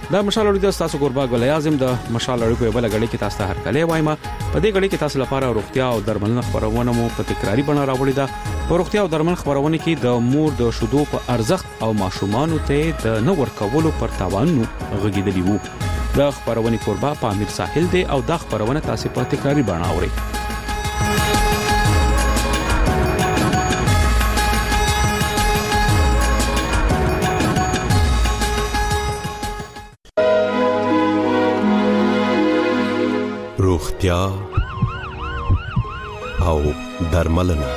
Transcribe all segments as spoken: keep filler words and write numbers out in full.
دا مشال اړیدل تاسو ګورباګ ول اعظم د مشال اړیکو بل غړي کې تاسو هر کله وایما په دې غړي کې تاسو لپاره روغتیا او درملنه خبرونه مو په تکراری بڼه راوړی دا په روغتیا او درملنه خبرونه کې د مور د شیدو په ارزښت او ماشومان ته د نو ورکولو پر تاوانونو غږیدلی وو د خبرونه قربا په امیر ساحل دی او د خبرونه تاسو په تکراری بڼه اورئ. روغتیا او درملنه.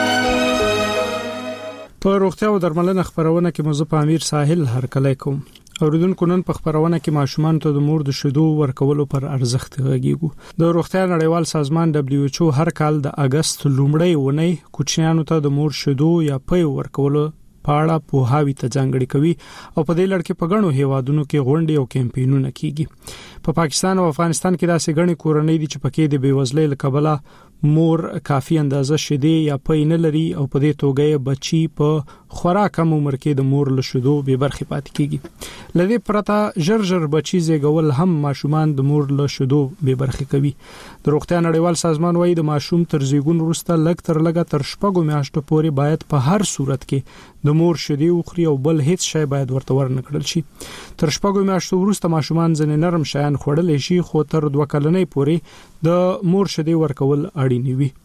په روغتیا او درملنه خبرونه کې موضوع په امیر ساحل هر کله کوم اوریدونکو نن په خبرونه کې ماشومان ته د مور د شیدو ورکولو پر ارزښت غږیږو. د روغتیا نړیوال سازمان دبليو ایچ او هر کال د اگست لومړۍ ونې کوچنیانو ته د مور شیدو یا پي ورکولو پاړه په هاوی ته ځانګړي کوي او په دې لړ کې په غنو هیوادونو کې غونډې او کمپاینونه کیږي. په پاکستان او افغانستان کې داسې غني کورنۍ دي چې پکې د بیوزلۍ لکبله مور کافي اندازه شیدې یا پي نه لري او په دې توګه بچي په خوراک کم عمر کې د مور له شیدو به برخه پاتې کیږي. لدې پرته ژر ژر بچي زیږول هم ماشومان د مور له شیدو به برخه کوي. د روغتیا نړیوال سازمان وايي د ماشوم تر زیږون وروسته لږ تر لږه تر شپږو میاشتو پورې باید په هر صورت کې د مور شیدې وخوري او بل هیڅ شی باید ورته ورنکړل شي. تر شپږو میاشتو وروسته ماشومان ځنې نرم شیان خوړل شي خو تر دوه کلنۍ پورې د مور شیدې ورکول اړین وي.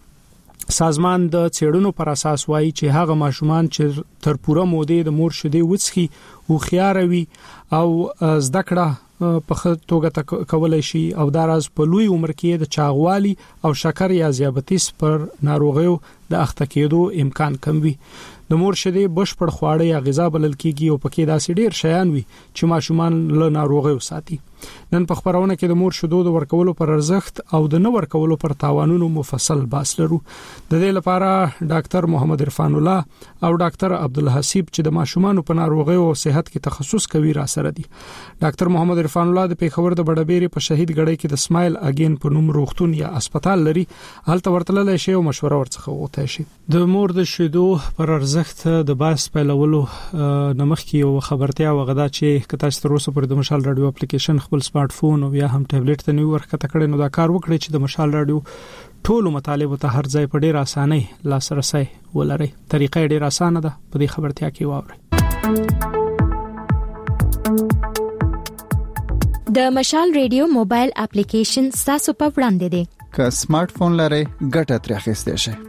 سازمان د چېړنو پر اساس وایي چې هغه ماشومان چې تر پوره مودې د مور شیدې وڅخي او خيار وي او زده کړه په توګه کولای شي او دا راز په لوی عمر کې د چاغوالي او شکر یا ذیابیطس پر ناروغیو د اخته کېدو امکان کم وي. د مور شیدې بشپړ خواړه یا غذا بلل کیږي او پکې داسې ډیر شیان وي چې ماشومان له ناروغیو ساتي. نن په خبرونه کې د مور شیدو د ورکولو پر ارزښت او د نه ورکولو پر تاوانونو مفصل بحث لرو. د دې لپاره ډاکټر محمد عرفان الله او ډاکټر عبدالحسیب چې د ماشومان په ناروغیو او صحت کې تخصص کوي را سره دي. ډاکټر محمد عرفان الله د پیښور د بډبېری په شهید غړي کې د سمایل اگین په نوم روغتون یا هسپتال لري. هلته ورتللی شي او مشوره ورڅخه وغوښتای شي. د مور د شیدو پر ارزښت د باس پیلولو نمخ کې یو خبرتیا وغدا چې کته تر اوسه پر د مشال رادیو اپلیکیشن خپل سمارټ فون او یا هم ټابلیټ ته نو ورکته کړي نو دا کار وکړي چې د مشال رادیو ټولو مطالب ته هر ځای په ډیر اسانۍ لاسرسي ولري. طریقې ډیر اسانه ده په دې خبرتیا کې واوري. د مشال رادیو موبایل اپلیکیشن تاسو په وړاندې دی. که سمارټ فون لرئ ګټه ترې اخیستئ شئ.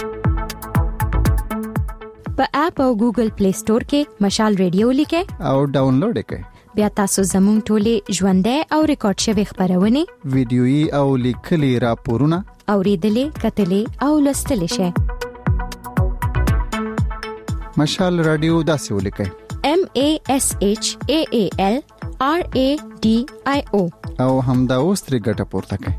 په اپ او ګوګل پلی سٹور کې مشال رادیو لیکئ او ډاونلوډ یې کړئ. بیا تاسو زموږ ټولې ژوندۍ او ریکارډ شوی خبرونه ویډیويي او لیکلي راپورونه اوریدلې کتلې او لوستلې شئ. مشال رادیو داسې ولیکئ M A S H A A L R A D I O او همدا اوس ترې ګټه پورته کړئ.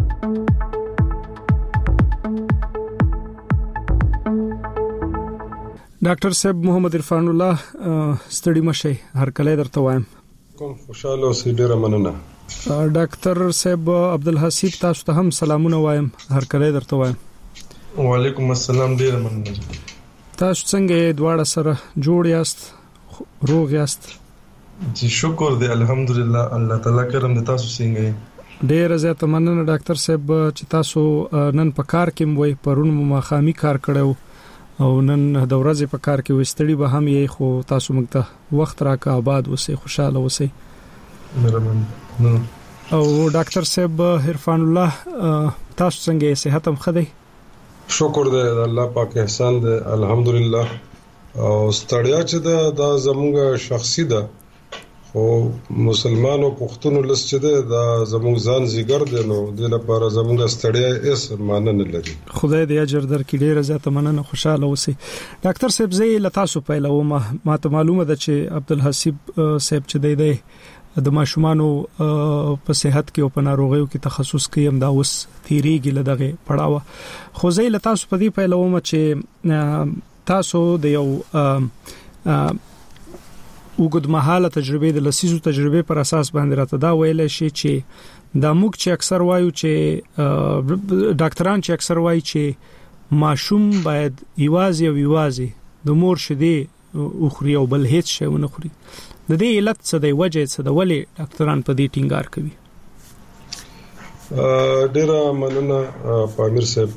ډاکټر صاحب محمد عرفان الله ستړي مشي هر کله درته وایم. کوم خوشاله اوسئ ډیره مننه. ډاکټر صاحب عبدالحسیب تاسو ته هم سلامونه وایم هر کله درته وایم. وعلیکم السلام ډیره مننه. تاسو څنګه دواړه سره جوړ یاست روغ یاست؟ جی شکر دی الحمدلله الله تعالی کرم د تاسو څنګه ډیره زیاته مننه ډاکټر صاحب چې تاسو نن په کار کې وای پرون مو خامي کار کړو او نن د ورځې په کار کې وستړي به هم یې خو تاسو موږ ته وخت راکا آباد اوسئ خوشاله اوسئ. او ډاکټر صاحب عرفان الله تاسو څنګه صحت هم ښه دی؟ شکر دی الله پاک احسان دی الحمدلله. او ستړیا چې دا زموږ شخصي ده خو مسلمانو پښتون لس چې ده دا زموږ ځان زیګر دی نو د لپاره زموږ ستړیا اس معنی نه لري. خدای دې اجر درکړي ډیره زیاته مننه خوشاله اوسئ. ډاکټر صاحب زه له تاسو پیلوم ما ته معلومه ده چې عبدالحسیب صاحب چې دی دی د ماشومانو په صحت کې او په ناروغیو کې تخصص کوي هم دا اوس تیریږي لدغه پړاوه خو زه له تاسو په دې پیلوم چې تاسو د یو وګد مهاله تجربه د لسیزو تجربه پر اساس باندې راته دا ویل شي چې دا موږ چې اکثر وایو چې ډاکټران چې اکثر وایي چې ماشوم باید ایوازي او ایوازي د مور شیدې او خوري او بل هیڅ شی ونه خوري د دې علت څه دی وجه څه د ولې ډاکټران په دې ټینګار کوي؟ ډیر مننه پامیر صاحب.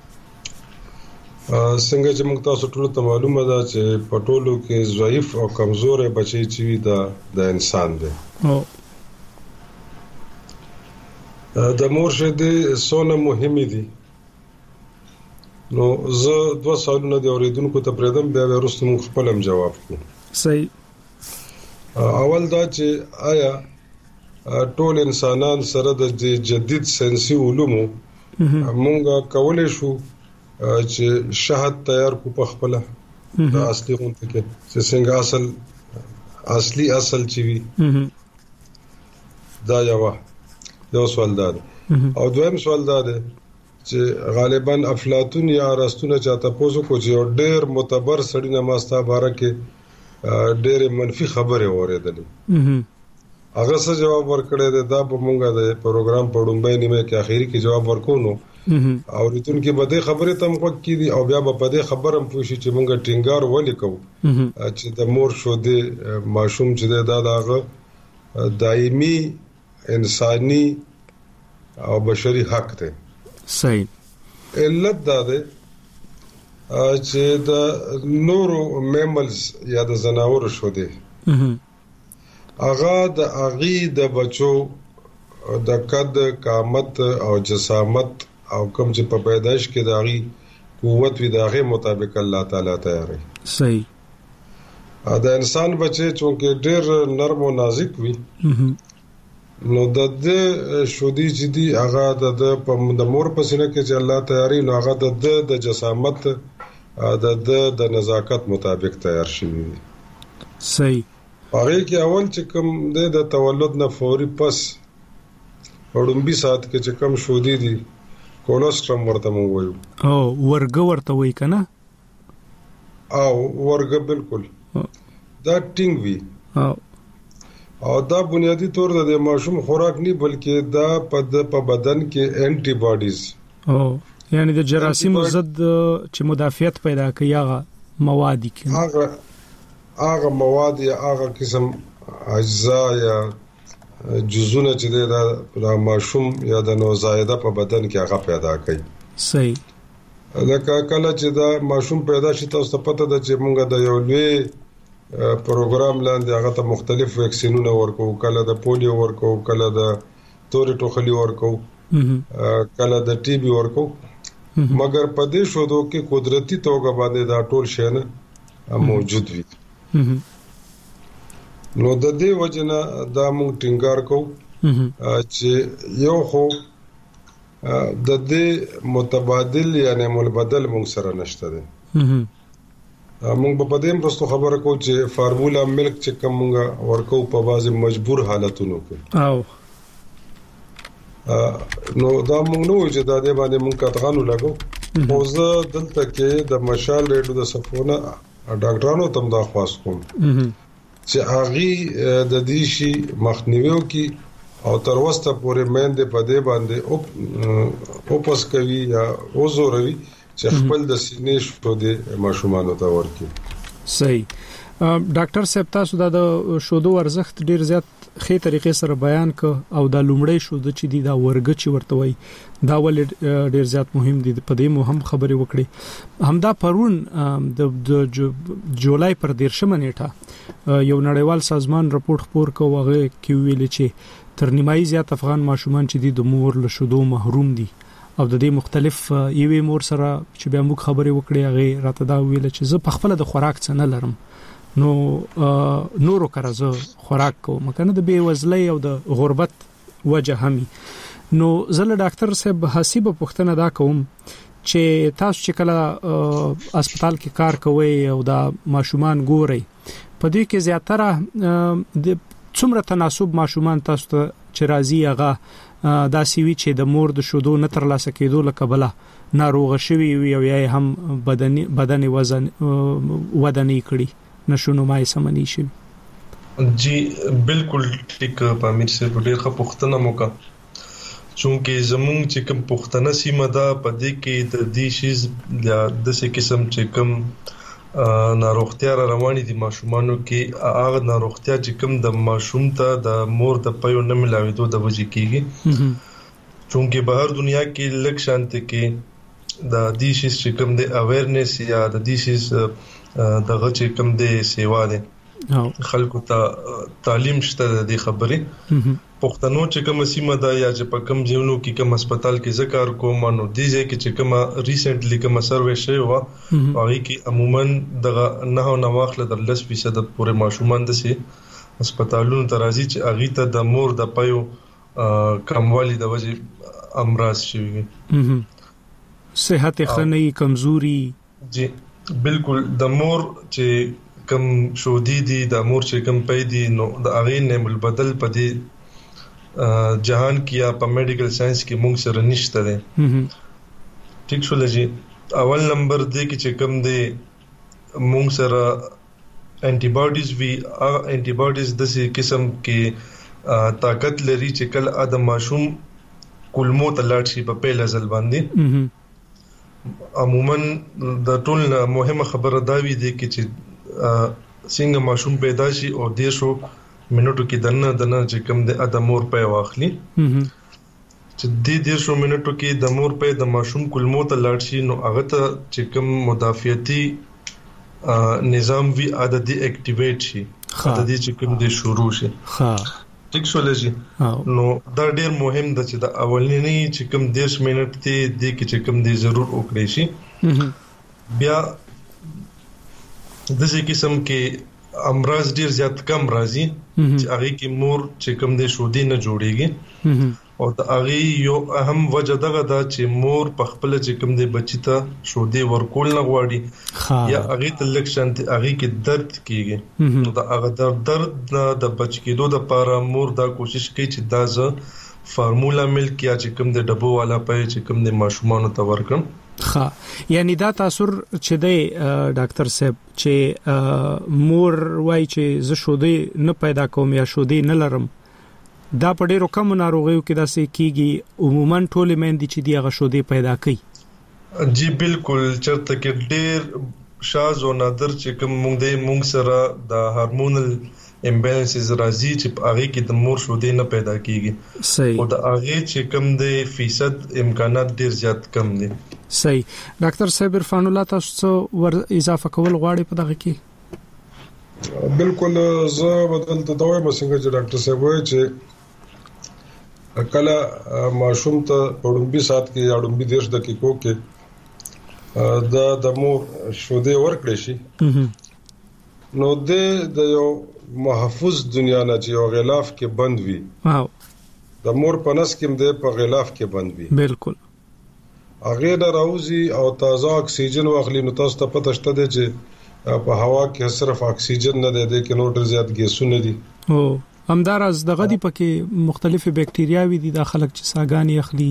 څنګه چې موږ تاسو ټول ته معلومه ده چې پټولو کې ضعیف او کمزور بچي چې دا د انسان دی. او د مور شیدې څونه مهمه دي. نو زه دوه سوالونه د اوریدونکو ته پردم بیا وروسته موږ خپلم جواب کوو. صحیح. اول دا چې آیا ټول انسانان سره د جدید ساينسي علومو موږ کولای شو چې شهد تیار کو په خپل د اصلي غونډه کې چې څنګه اصل اصلي اصل چي وي دا یو یو سوال ده. او دویم سوال ده چې غالبا افلاطون یا ارسطو نه چاته پوسو کو چې ډېر معتبر سړی نه ماستا باره کې ډېر منفي خبره اوریدلې. هغه څه جواب ورکړی دی دا په مونږه د پروګرام په ډومبای نیمه کې اخیری کې جواب ورکونو او ریتون کې بده خبره تم کو کې دي او بیا په دې خبرم پوښي چې مونږه ټینګار ولې کوو چې د مور شو دی ماشوم چې دا داغه دایمي انساني او بشري حق دی. صحیح. علت دا ده چې د نورو میملز یا د زناور شو دی اغا د اغي د بچو د قد قامت او جسامت او کوم چې په پیدائش کې د اغي قوت وي دغه مطابق الله تعالی تیاري. صحیح. دا انسان بچي چې ډېر نرم او نازک وي نو د دې شودي چې دی هغه د د مور په سینه کې چې الله تیاري نو هغه د د جسامت د د د نزاکت مطابق تیار شي. صحیح. هغه کې اول چې کوم د تولد نه فوري پس وړومبي سات کې چې کوم شودي دي کولوسترم ورته مو وایو او ورګ ورته وای کنه او ورګ بالکل دا ټینګ وی او او دا بنیادی طور د ماشوم خوراک نه بلکې دا په بدن کې انټي باډیز او یعنی د جراثیم ضد چې مدافعت پیدا کوي هغه مواد دي هغه هغه مواد یا هغه قسم اجزا یا جزونه چې د ماشوم یا د نوزایده په بدن کې هغه پیدا کوي. صحیح. لکه کله چې دا ماشوم پیدا شي تاسو ته پته ده چې موږ د یو لوی پروګرام لاندې هغه ته مختلف ویکسینونه ورکو، کله د پولیو ورکو، کله د تورې ټوخلي ورکو، کله د ټي بي ورکو، مګر په دې شودو کې قدرتي توګه باندې دا ټول شی نه موجود وي. نو د دې وجنه دا موږ ټینګار کوو چې یو خو د دې متبادل یعنی ملبدل موږ سره نشته ده. موږ په دې پرستو خبره کوو چې فارمولا ملک چې کوم موږ ورکو په بازي مجبور حالتونو کې او نو دا موږ نو چې دا دې باندې موږ کتغانو لګو او زه دلته کې د مشال ریډیو د صفونه ډاکټرانو تم دا خواست کوم چې اغي د دې شي مخنیوي کی او تر وسته پورې مېند په دې باندې او اوپس کوي یا اوزوروي چې خپل د سینې شو د ماشومانو ته ورکي. صحیح. ډاکټر صاحب تاسو دا د شودو ارزښت ډیر زیات خې طریقې سره بیان ک او د لومړی شودو چې دی دا ورګ چې ورته وای دا ول ډیر زیات مهم دي په دې مو هم خبرې وکړي. همدا پرون د جولای پر دیرشمه نیټه یو نړیوال سازمان راپور خپور کوغه کې ویل چې تر نیمایي زیات افغان ماشومان چې دی د مور له شودو محروم دي او د دې مختلف یوې مور سره چې بیا موږ خبرې وکړې هغه راته دا ویل چې زه په خپل د خوراک څه نه لرم نو نورو کرزه خوراک کوم کنه د بې وزلۍ او د غربت وجه همي. نو زله ډاکټر صاحب حسیب پوښتنه دا کوم چې تاسو چې کله هسپتال کې کار کوئ او دا ماشومان ګورئ په دې کې زیاتره د څومره تناسب ماشومان تاسو ته چې راځي هغه دا سیوی چې د مور د شودو نه ترلاسه کېدو لکبله ناروغ شوی وي او یا هم بدني بدني وزن ودني کړي نشونو مای سمنی شي. جی بالکل ټیک پامیر سے ډېر ښه پوښتنه موکا چونکه زمونږ چې کوم پوښتنه سیمه ده په دې کې د دې شیز د دسه قسم چې کوم ناروغتیا را رواني دي ماشومانو کې هغه ناروغتیا چې کوم د ماشوم ته د مور د پيو نه ملاويدو د وجې کېږي چونکه بهر دنیا کې لک شانته کې د دې شي چې کوم د اویرنس یا د دې شي د غچ کوم د سیوا ده خلکو ته تعلیم شته د خبرې پښتنو چې کوم سیمه ده یا چې په کوم ځایونو کې کوم هسپتال کې ذکر کوم نو دې ځای کې چې کوم ریسنټلی کوم سروې شوی و هغه کې عموما دغه نه نه واخله د لس فیصد پورې ماشومان د سي هسپتالونو ته راځي چې هغه ته د مور د پيو کموالی د وجې امراض شوی صحت خنۍ کمزوري جی بالکل د مور چې کم شودي دي د مور چې کم پي دي نو د هغه نه ملبدل پدې جهان کې یا په میډیکل ساينس کې موږ سره نشته ده ټیک شو لږی اول نمبر دی کې چې کوم دی موږ سره انټي باډیز وی انټي باډیز د سې قسم کې طاقت لري چې کله ادم ماشوم کولمو ته لاړ شي په پیل ځل باندې عموما د ټول مهمه خبره دا وی دی کې چې څنګه ماشوم پیدا شي او د شو منټو کې دنه دنه چې کوم د ادمور په واخلي چې د دې شو منټو کې د مور په د ماشوم کولمو ته لاړ شي نو هغه ته چې کوم مدافعتي نظام وی عادتي اکټیویټ شي عادتي چې کوم د شروع شي ها ټیک شو لږی نو دا ډیر مهم ده چې د اولنی چې کوم دېرش منټ ته د کې چې کوم دی ضرور وکړي شي بیا د دې قسم کې امراض ډیر زیات کم راځي چې هغه کې مور چې کوم د شودي نه جوړيږي او د هغه یو اهم وجه دغه دا چې مور په خپل چې کوم د بچی ته شودي ورکول نه غواړي یا هغه ته لکشن هغه کې درد کیږي نو دا هغه درد درد د بچ کېدو د لپاره مور دا کوشش کوي چې دا ز فارمولا ملک یا چې کوم د ډبو والا پي چې کوم د ماشومان ته ورکړم ها یعنی دا تاثر چې دی ډاکټر صاحب چې مور وای چې ز شودي نه پیدا کوم یا شودي نه لرم دا په ډیرو کم ناروغیو کې داسې کیږي عموما ټول مېندې چې دی هغه شودي پیدا کوي جی بالکل چرته کې ډیر شاز او نادر چې کوم مونږ د مونږ سره د هارمونل امبیلنسز راځي چې هغه کې د مور شودي نه پیدا کیږي صحیح او د هغه چې کوم د فیصد امکانات ډیر زیات کم دي صحیح ډاکټر صاحب عرفان الله تاسو ور اضافه کول غواړي په دغه کې بالکل زه بدل ته دوی مسنګ چې ډاکټر صاحب وایي چې کله ماشوم ته پړمبي سات کې یا ډمبي دیش دقیقو کې دا د مور شودي ورکړي شي نو د یو محفوظ دنیا نه چې یو غلاف کې بند وي واو د مور پنس کې د په غلاف کې بند وي بالکل هغه د راوزي او تازه اکسیجن واخلي نو تاسو ته پته شته چې په هوا کې صرف اکسیجن نه دی د کې نور ډیر زیات ګیسونه دي او همدارز دغه دی پکې مختلفه بکټریاوي دي د خلک چې ساګانی اخلي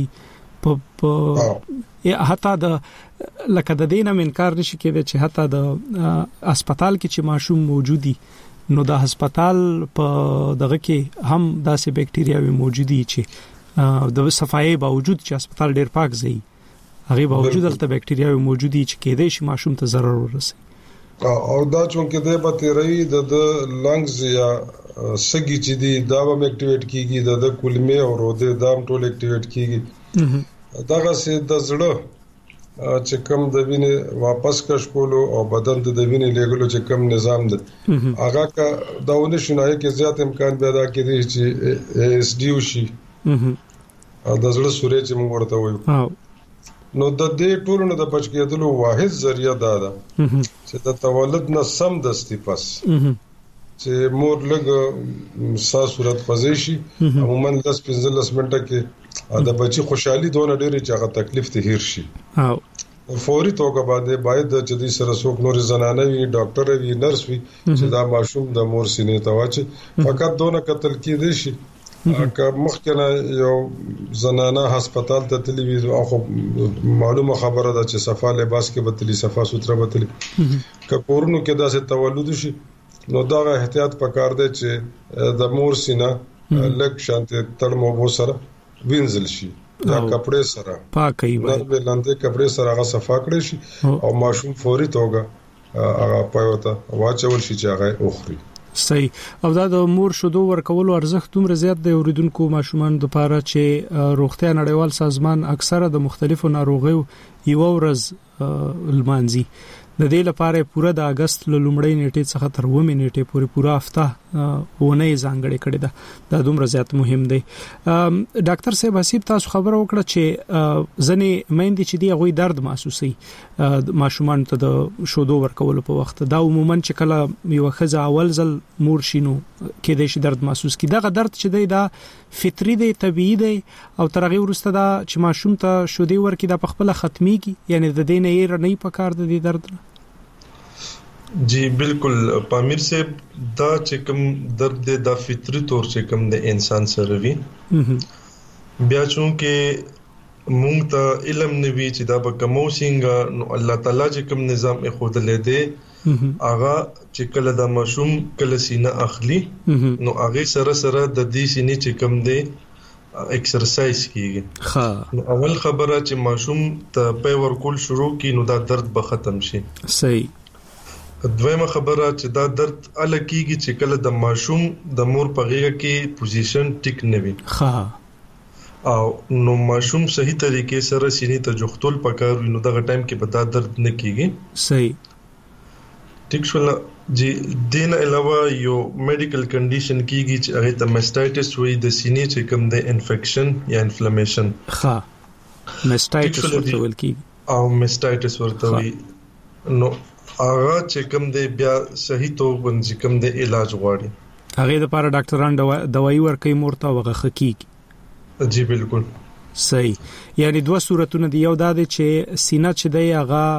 په حتی د لکه د دینه منکار نشي کېدای چې حتی د هسپتال کې چې ماشوم موجودي نو د هسپتال په دغه کې هم داسې بکټریاوي موجودي چې د صفایي باوجود چې هسپتال ډیر پاک ځای هغه باوجود دلته بکټریاوي موجودي چې کېدای شي ماشوم ته ضرر ورسي او دا چونکه د بکټریاوي د لنګز یا سګي چې دی دا هم اکټیویټ کیږي د کولمې او روده دام ټول اکټیویټ کیږي دغه سي د زړه چې کوم د وینې واپس کش کولو او بدن ته د وینې لګولو چې کوم نظام دی هغه کا داونه شنای کې زیات امکان پیدا کړي چې اس ډي او شي د زړه سورې چې موږ ورته وایو نو د دې ټولو د بچ کېدلو واحد ذریعہ دا ده چې د تولد نه سم دستي پس چې مور لګ سا صورت پزې شي عموما لس پنځلس منټه کې د بچي خوشحالي دونه ډېری چې هغه تکلیف ته هیر شي او فوري توګه باندې باید د جدي سره څوک نور زنانه وي ډاکټر وي نرس وي چې دا ماشوم د مور سینې ته واچي فقط دونه قتل کېدي شي که مخکنه یو زنانه هسپتال ته تللی وي او معلومه خبره ده چې صفه لباس کې بتلی صفه ستره بتلی که کورونو کې داسې تولد شي نو دا احتیاط پکار دی چې د مور سینه لک شانته تړمو وو سره وینځل شي یا کپڑے سره پاکي وي نو لاندې کپڑے سره هغه صفا کړی شي او ماشوم فوري توګه هغه پایوته واچول شي چې هغه اوخري. صحیح. او دا د مور شودو ورکولو ارزښت دومره زیات دی اوریدونکو ماشومان د پاره چې روغتیا نړیوال سازمان اکثره د مختلفو ناروغیو یو ورځ لمانځي. د دې لپاره پوره د اگست ل لومړۍ نیټې څخه تر اوومې نیټې پورې پوره هفته ونه ځانګړې کړې ده. دا دومره زیات مهم دی. ډاکټر صاحب حسیب تاسو خبره وکړه چې ځنې مېندې چې دی غوي درد محسوسي ماشومان ته د شودو ورکولو په وخت دا عموما چې کله یو خزه اول ځل مور شینو کې د شي درد محسوس کی دغه درد چې دی دا فطری دی طبيعي دی او ترغه ورسته دا چې ماشوم ته شودي ورکې د پخپله ختميږي یعنی د دې نه یې نه پکار د دې درد. جی بالکل پامیر صاحب دا چې کوم درد دی دا فطری طور چې کوم د انسان سره وي بیا چونکه مونږ ته علم نوي چې دا به کومو څنګه نو الله تعالی چې کوم نظام یې خود لیدې اغا چې کله د ماشوم کله سینه اخلي نو هغه سره سره د دې سینې چې کوم دی ایکسرسایز کیږي. ها نو اول خبره چې ماشوم ته په ورکول شروع کی نو دا درد به ختم شي. صحیح. دویمه خبره چې دا درد ال کیږي چې کله د ماشوم د مور په غیږ کې پوزیشن ټیک نه وي. ها او نو ماشوم صحیح طریقې سره سینې ته جوختول پکار نو دغه ټایم کې به دا درد نه کیږي. صحیح. ټیک شول. جی دین علاوه یو میډیکل کنډیشن کیږي چې هغه ته ماستایټس وایي د سینې چې کوم د انفیکشن یا انفلیمیشن. ها ماستایټس ورته ویل کیږي او ماستایټس ورته وایي نو هغه چې کوم دی بیا صحیح توګه باندې کوم دی علاج غواړي. هغه د لپاره ډاکټران دوايي ورکوي مورته وغه حقیقي. جی بالکل. صحیح. یعنی دوه صورتونه دی یو دا چې سینه چې دی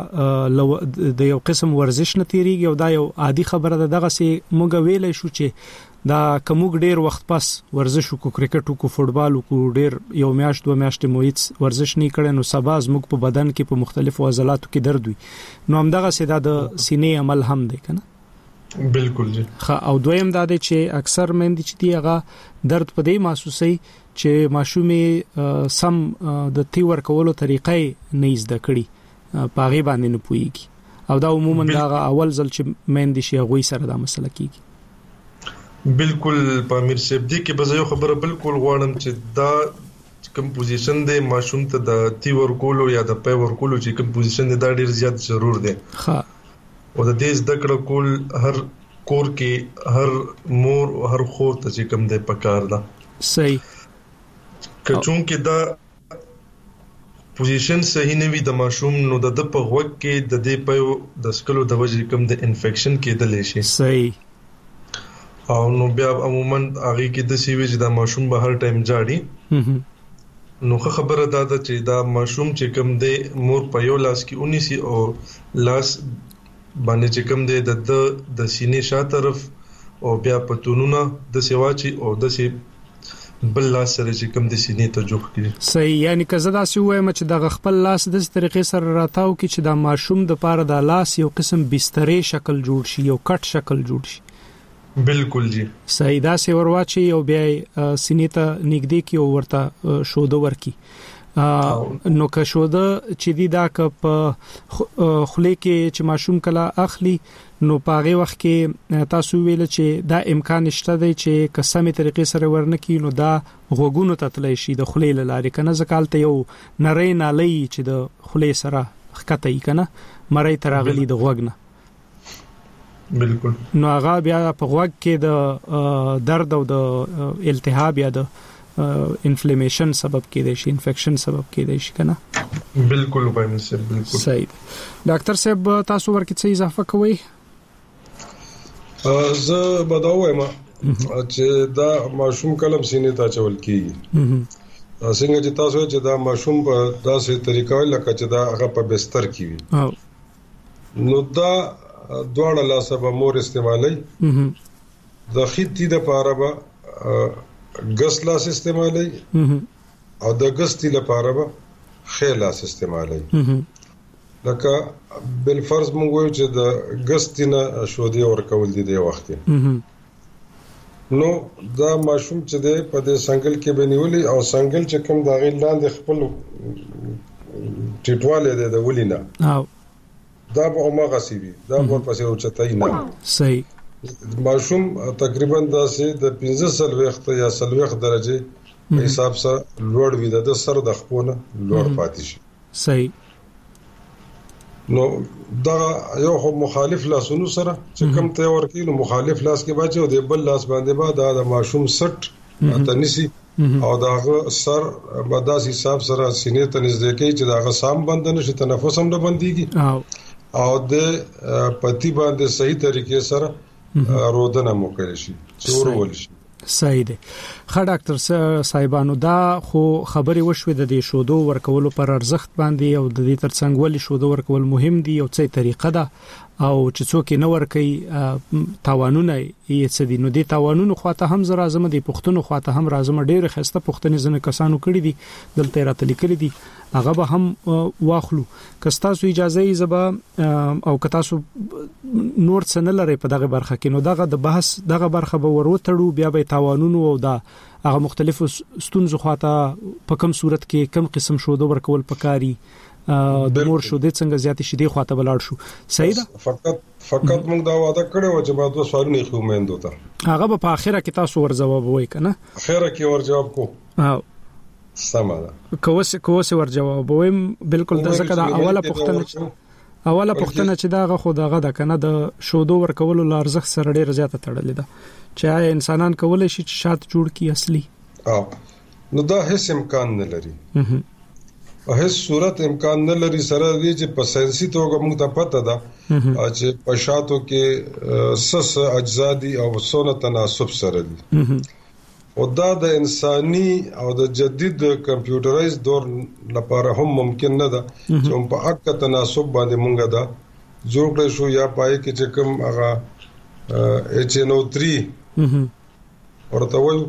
هغه د یو قسم ورزش نه تیریږي او دا یو عادي خبره ده دغه سي موږ ویلې شو چې دا کوم ډیر وخت پس ورزش کو کرکټ کو فوتبال کو ډیر یو میاشت دوه میاشتې مویت ورزش نه کړي نو سبا زموږ په بدن کې په مختلفو عضلاتو کې درد وي نو هم دغه سي د سینې عمل هم دی کنه. بالکل جی. او دویم دا دی چې اکثر مېندې چې دی هغه درد په دې محسوسي چې ماشومې سم د تی ورکولو طریقې نه زده کړي پاغي باندې نه پويږي او دا عموما دا اول ځل چې مېندې شي غوي سره دا مسله کیږي. بالکل پامیر صاحب دی کې به یو خبره بالکل غواړم چې دا کوم پوزیشن دی ماشوم ته د تی ورکولو یا د پای ورکولو چې کوم پوزیشن دی دا ډیر زیات ضرور دی. ها او د دې زده کړه کول هر کور کې هر مور او هر خور ته چې کوم دی پکار ده. صحیح. کچون کې دا پوزیشن صحیح نه وي د ماشوم نو د په غوږ کې د دې په د سکلو د وجې کوم د انفیکشن کېدل شي. صحیح. او نو بیا عموما هغه کې د سی وی چې د ماشوم به هر ټایم جاړي نو خبره دا ده چې دا ماشوم چې کوم دی مور په یو لاس کې اونیسی او لاس باندې چې کوم دی د د سینې شا طرف او بیا په تونونه د سیواچی او د سی بل لاس سره چې کوم د سینې ته جوخ کړي. صحیح. یعنی کزه دا سی وایم چې د خپل لاس د طریقې سره راتاو کې چې د ماشوم د پاره د لاس یو قسم بسترې شکل جوړ شي یو کټ شکل جوړ شي. بالکل جی. صحیح. دا سی ورواچي او بیا سینې ته نږدې کې او ورته شوده ورکی نو که شوده چې دی دا ک په خله کې چې ماشوم کله اخلي نو پاغه وخت کې تاسو ویل چې دا امکان شته دی چې قسمه طریقې سره ورنکې نو دا غوګونو ته تللی شي د خله لارې کنه ځکالته یو نری نالي چې د خله سره خکته یې کنه مړی ترغلی د غوګنه. بالکل. نو هغه بیا په غوګ کې د درد او د التهاب یا د انفلیمیشن سبب کېدای شي انفیکشن سبب کېدای شي کنه. بالکل وایم سر بالکل. صحیح. ډاکټر صاحب تاسو ورکې څه اضافه کوئ؟ زه بداوم چې دا ماشوم کلم سینې ته چول کیږي څنګه چې تاسو چې دا ماشوم په داسې طریقه لکه چې دا هغه په بستر کې وي نو دا دواړه لاسه به مور استعمالي د خېټې د پاره به ګس لاس استعمالي او د ګستی لپاره به خې لاس استعمالي لکه بل فرض مونږ وایو چې د ګستینه شودي اور کول دي د وخت نو دا ماشوم چې د په دې سنگل کې بنولي او سنگل چې کوم دا غیر لاندې خپل ټیټواله ده د ولینا او دا به هغه سی وي دا ور پسې اوچتای نه صحیح ماشوم تقریبا داسې د پنځه سل وخت یا سل وخت درجه په حساب سره لوړ وي د سر د خپونه لوړ پاتې شي صحیح نو دا یو خو مخالف لاسونو سره چې کوم ته ورکی نو مخالف لاس کې باچو د بل لاس باندې با د ماشوم سټ تنسي او داغه سر بداس حساب سره سینې ته نږدې کوي چې داغه سام بند نشي تنفس هم نه بنديږي او د پتی باندې صحیح طریقې سره رودنه مو کوي شي چور ول شي صحیح دی خا ډاکټر صاحبانو دا خو خبري وشوي د دې شودو ورکولو پر ارزښت باندې او د دې ترڅنګ ولې شودو ورکول مهم دي او څه طریقه ده او چې څوک نه ورکي تاوانونه یې څه دي نو دې تاوانونو خواته هم زرا اعظم دي پښتون خواته هم راځم ډېر خسته پښتني ځنه کسانو کړی دي دلته راته لیکلي دي هغه به هم واخلو کستا سو اجازه یې زبا او کتا سو نور څه نه لري په دغه برخه کې نو دغه د بحث دغه برخه به وروتړو بیا به تاوانونو او دا هغه مختلفو ستونزو خواته په کوم صورت کې کوم قسم شودو ورکول پکاري د مور شو د څنګه زیاتې شیدې خواته بلاړ شو صحیح ده فقط فقط موږ دا وعده کړو چې ما دوه سوالونه خو مېندو ته هغه په اخره کې تاسو ور جواب وای کنه اخره کې ور جواب کو ها سمه کوس کوس ور جواب وایم بالکل د ځکه دا اوله پښتنه اوله پښتنه چې دا خو دغه د کنه د شودو ورکولو لارزخ سره ډیره زیاته تړلې ده چې انسانان کولای شي چې شات جوړ کی اصلي اه نو دا هیڅ امکان نه لري په هیڅ صورت امکان نه لري سره دی چې په ساينسي توګه موږ ته پته ده چې په شاتو کې سس اجزا دي او سونه تناسب سره دي او دا د انساني او د جدید کمپیوټرایز دور لپاره هم ممکن نه ده چې په حق تناسب باندې موږ دا جوړ کړی شو یا پای کې چې کوم هغه ایچ ان او تھری ورته وایو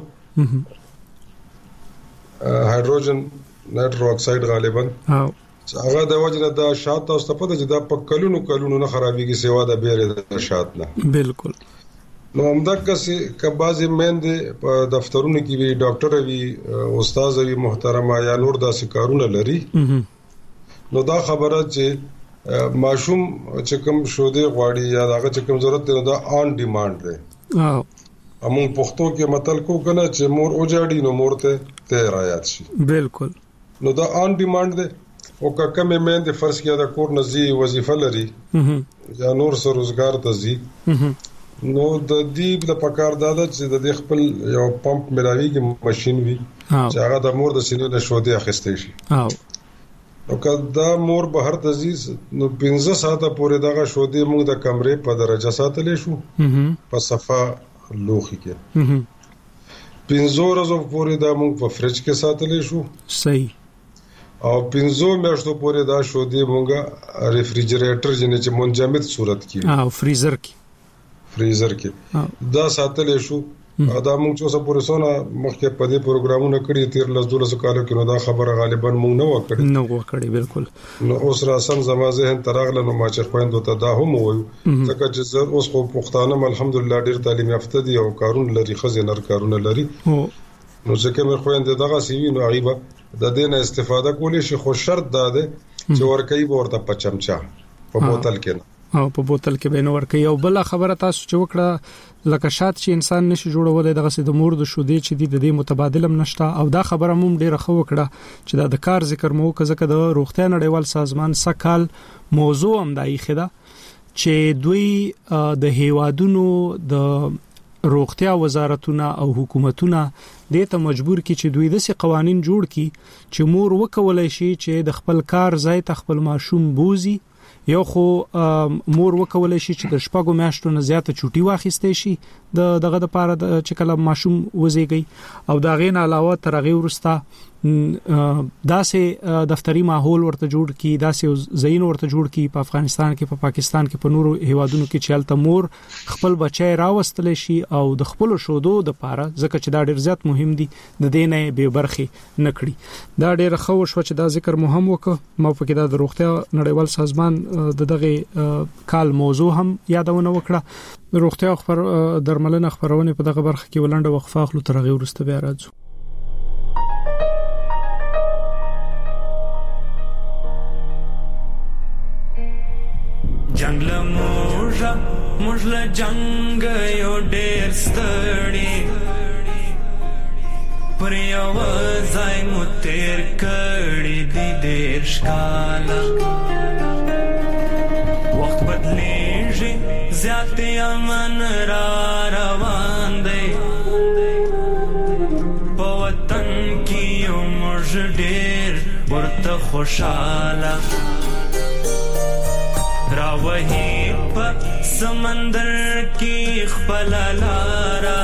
هایدروجن نایترو اکساید غالبا هغه د وجنه دا شات او استفاده چې دا په کلونو کلونو نه خرابېږي سیوا د بیره د شات نه بالکل نو همدا کسي کبازي مند په دفترونو کې وی ډاکټر وی استاد وی محترمه یا نور داسې کارونه لري نو دا خبره چې ماشوم چې کوم شوده غواړي یا هغه چې کوم ضرورت دی دا آن ډیماند دی او امون پښتو کې متل کو کنه چې مور اوجاړي نو مور ته ته رايات شي بالکل نو دا آن ډیماند دی او کمه مند فرض کیا دا کور نزي وظیفه لري یا نور سره روزګار ته زی نو د دې د پکار داده چې د خپل یو پمپ ملاويږي ماشين وي چې هغه د مور د سینې له شوده اخیستې شي او نو کدا مور بهر تزیز نو پنځه ساعته پورې دغه شوده موږ د کمرې په درجه ساتلې شو په صفه لوخي کې پنځه ورځې پورې دا موږ په فرج کې ساتلې شو صحیح او پنځه میاشتو پورې دا شوده موږ ریفریجریټر جنې چې منجمد صورت کې او فریزر کې فریزر کې دا ساتلې شو دا موږ چې اوسه پورې سونه مخکې په دې پروګرامونو کړی تیر لس دولس کالو کې نو دا خبره غالبا موږ نه وکړي نه وکړي بالکل نو اوس را سم زما ذهن تراغله نو ما چې خويندو ته دا هم وایو ځکه چې زه اوس خو پښتانه الحمدلله ډیر تعلیم یافته دي او کارونه لري خزینر کارونه لري نو ځکه مې خويندې دغه سیوی نو غیبه د دې نه استفاده کولی شي خو شرط دا ده چې ورکې ورته پچمچا په بوتل کې او په بوتل کې به نو ورکې او بل خبره تاسو چې وکړه لکه شات چې انسان نشي جوړولای دغه سي د مور د شودې چې د دې متبادلم نشته او دا خبره موږ ډیره خو وکړه چې دا د کار ذکر مو کزه د روغتیا نړیوال سازمان سکهال موضوع هم دای خدا چې دوی د هیوادونو د روغتیا وزارتونه او حکومتونه دې ته مجبور کی چې دوی د سي قوانين جوړ کی چې مور وکولای شي چې د خپل کار ځای ته خپل ماشوم بوزي یو خو مور وکولای شي چې د شپږو میاشتو نه زیاته چوټي واخیستې شي د دغه د پاره چې کله ماشوم وزيږي او دا غین علاوه ترغه ورستا داسې دفتری ماحول ورته جوړ کی داسې زین ورته جوړ کی په افغانستان کې په پا پاکستان کې په نورو هیوادونو کې چې الته مور خپل بچي راوستل شي او د خپل شودو د پاره ځکه چې دا ډیر زیات مهم دي د دینه به برخي نکړي دا ډیر خو شو چې دا ذکر مهم وک مو په کې دا د روغتیا نړیوال سازمان د دغه کال موضوع هم یادونه وکړه روغتیا خبر درملنه خبرونه په دغه برخه کې ولنډه وقفه خلو ترغه ورسته بیا راځو جنگ له موږه موږ له جنگ یو ډېر ستړي پر یو ځای مو تیر کړي دي دېرش کاله وخت بدلیږي زیات امن را روان دی په وطن کې یو موږ ډېر ورته خوشاله راوهي په سمندر کې خپل لاره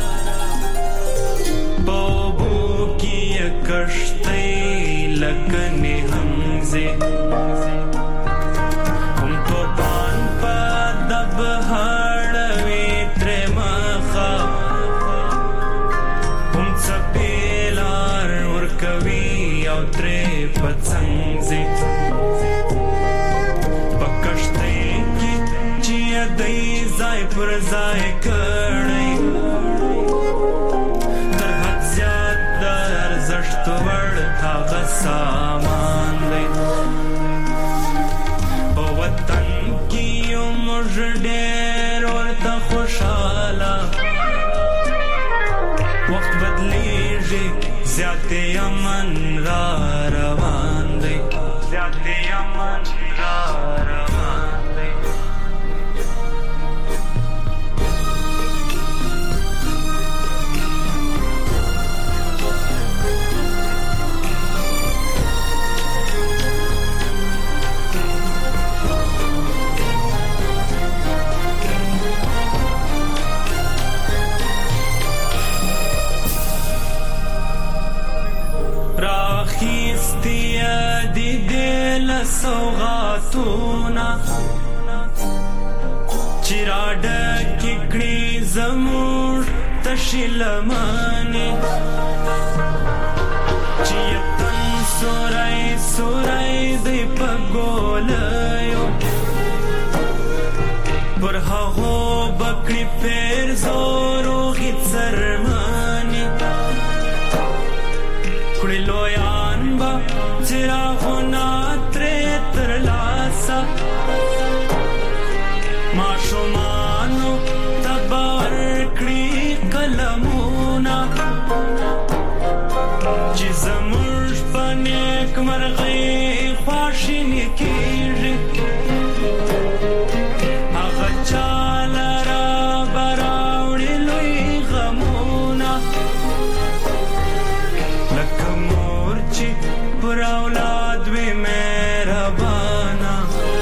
بابو کی کشتی لکنی همزه هم تو پان پا دب هڑوی ترمخا هم چپیلار ورکوی او تری پتسنگزه پا کشتی کی چیه دی زای پر زای کڑی سامان دی په وطن کې یو موږ ډېر ورته خوشاله وخت بدلیږي زیات امن را روان دی زیات امن را روان دی سوغاتونا چراډ ککړي زمور تشلمانه چیتن سورای سورای دی پګولایو پر هغه بکړي پیر زورو غي سرمانه کړي لویان با چراغونه ماشومانو تبار کړي قلمونه چې زموږ په نیک مرغۍ خواشیني کېږي هغه چاله را براوړي لوی غمونه لکه مور چې پر اولاد وي مهربانه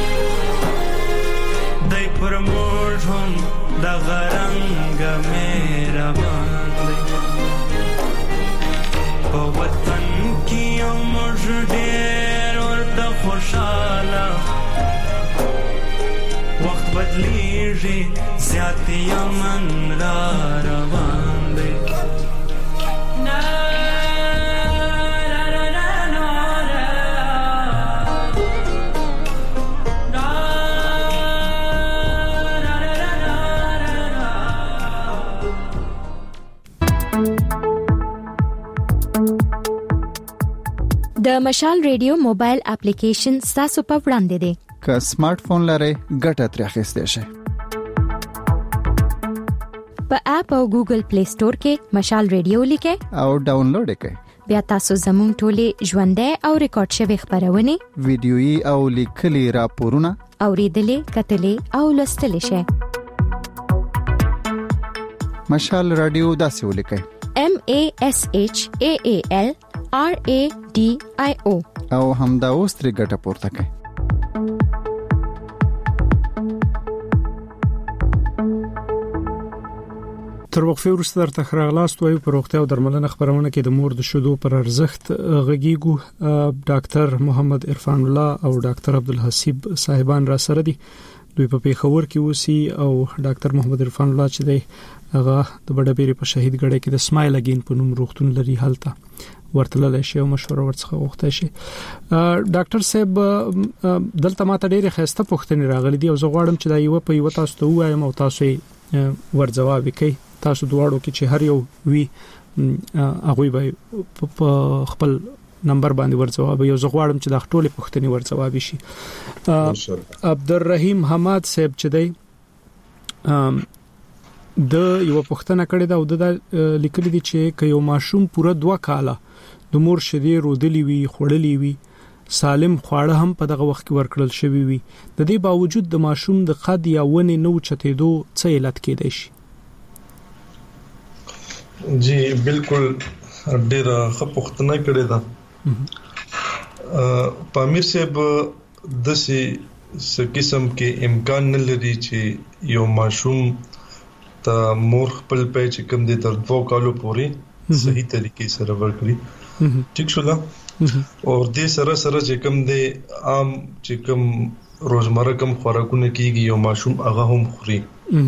پر موږ هم دغه رنګ مهربان دی په وطن کې یو موږ ډېر ورته خوشاله وخت بدلیږي زیات امن را روان دی د مشال ریډیو موبایل اپلیکیشن تاسو په وړاندې دی که سمارټ فون لرئ ګټه ترې اخیستئ شئ په اپ او ګوګل پلی سٹور کې مشال ریډیو لیکئ او ډاونلوډ کړئ بیا تاسو زموږ ټولې ژوندۍ او ریکارډ شوی خبرونه ویډیويي او لیکلي راپورونه اوریدلې کتلې او لوستلې شئ مشال رادیو داسې ولیکئ M A S H A A L R A D I O او همدا اوس ترې ګټه پورته کړئ تر وقفه وروسته درته خراغلاست وایو پر روغتیا او درملنه خبرونه کې د مور د شیدو پر ارزښت غږیږو ډاکټر محمد عرفان الله او ډاکټر عبدالحسیب صاحبان را سره دي دوی په پیښور کې وسی او ډاکټر محمد عرفان الله چې دی هغه د بډبېری په شهید ګړې کې د سمایل اگین په نوم روغتون لري هلته ورتلل شي او مشوره ورڅخه غوښته شي ډاکټر صاحب دلته ماته ډېر خسته پوښتنې راغلي دي او زه غواړم چې دا یو په یو تاسو ته وایم او تاسو ور جواب وکړئ تاسو دواړو کې چې هر یو وی هغه به خپل نمبر باندې ورځواب یو زغواړم چې د ټولې پوښتنې ورځواب شي. عبدالرحیم حماد صاحب چې دی د یو پوښتنه کړې ده او د لیکلي دي چې ک یو ماشوم پوره دوه کاله د مور شیدې رودلې وي خړلې وي سالم خواړه هم په دغه وخت کې ورکړل شوی وي د دې باوجود د ماشوم د قد یا ونې نو چتېدو څه علت کېدای شي؟ جی بالکل ډېر ښه پوښتنه کړې ده. پامیر صاحب داسې څه قسم کې امکان نه لري چې یو ماشوم ته مور خپل پی چې کوم دي تر دوه کالو پورې صحیح طریقې سره ورکړي. ٹھیک شو دا او دې سره سره چې کوم دي عام چې کوم روزمره کوم خوراکونه کیږي یو ماشوم هغه هم خوري.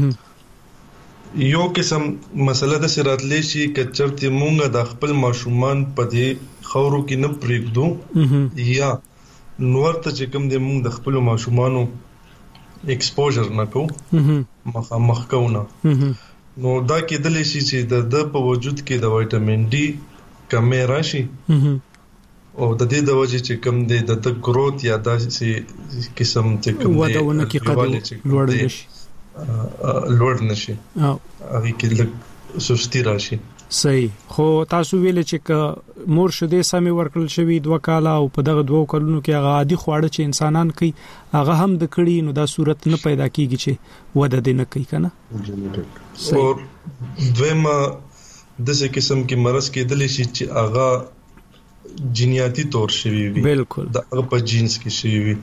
یو قسم مسله د سراتلې شي کچرته مونږه د خپل ماشومان په دې خورو کې نه پریږدو یا نور ته چې کوم دي مونږ د خپل ماشومانو ایکسپوژر نه کو مخ مخ کوونه نو دا کېدل شي چې د په وجود کې د وټامین ډي کمې راشي او د دې د وجې چې کوم دی د تک گروث یا داسې قسم چې کوم دی ودونه کې قد لوړ نشي لوړ نشي هغه کې لږ سستی راشي. صحیح. خو تاسو ویل چې مور شیدې سمې ورکړل شوی دوه کاله او په دغه دوه کلونو کې هغه عادي خواړه چې انسانان کوي هغه هم د کړي نو دا صورت نه پیدا کیږي چې وده دې نه کوي کنه. او دویمه داسې قسم کې مرض کېدلی شي چې هغه جینیاتي طور شوی وي. بالکل د هغه په جینز کې شوی وي.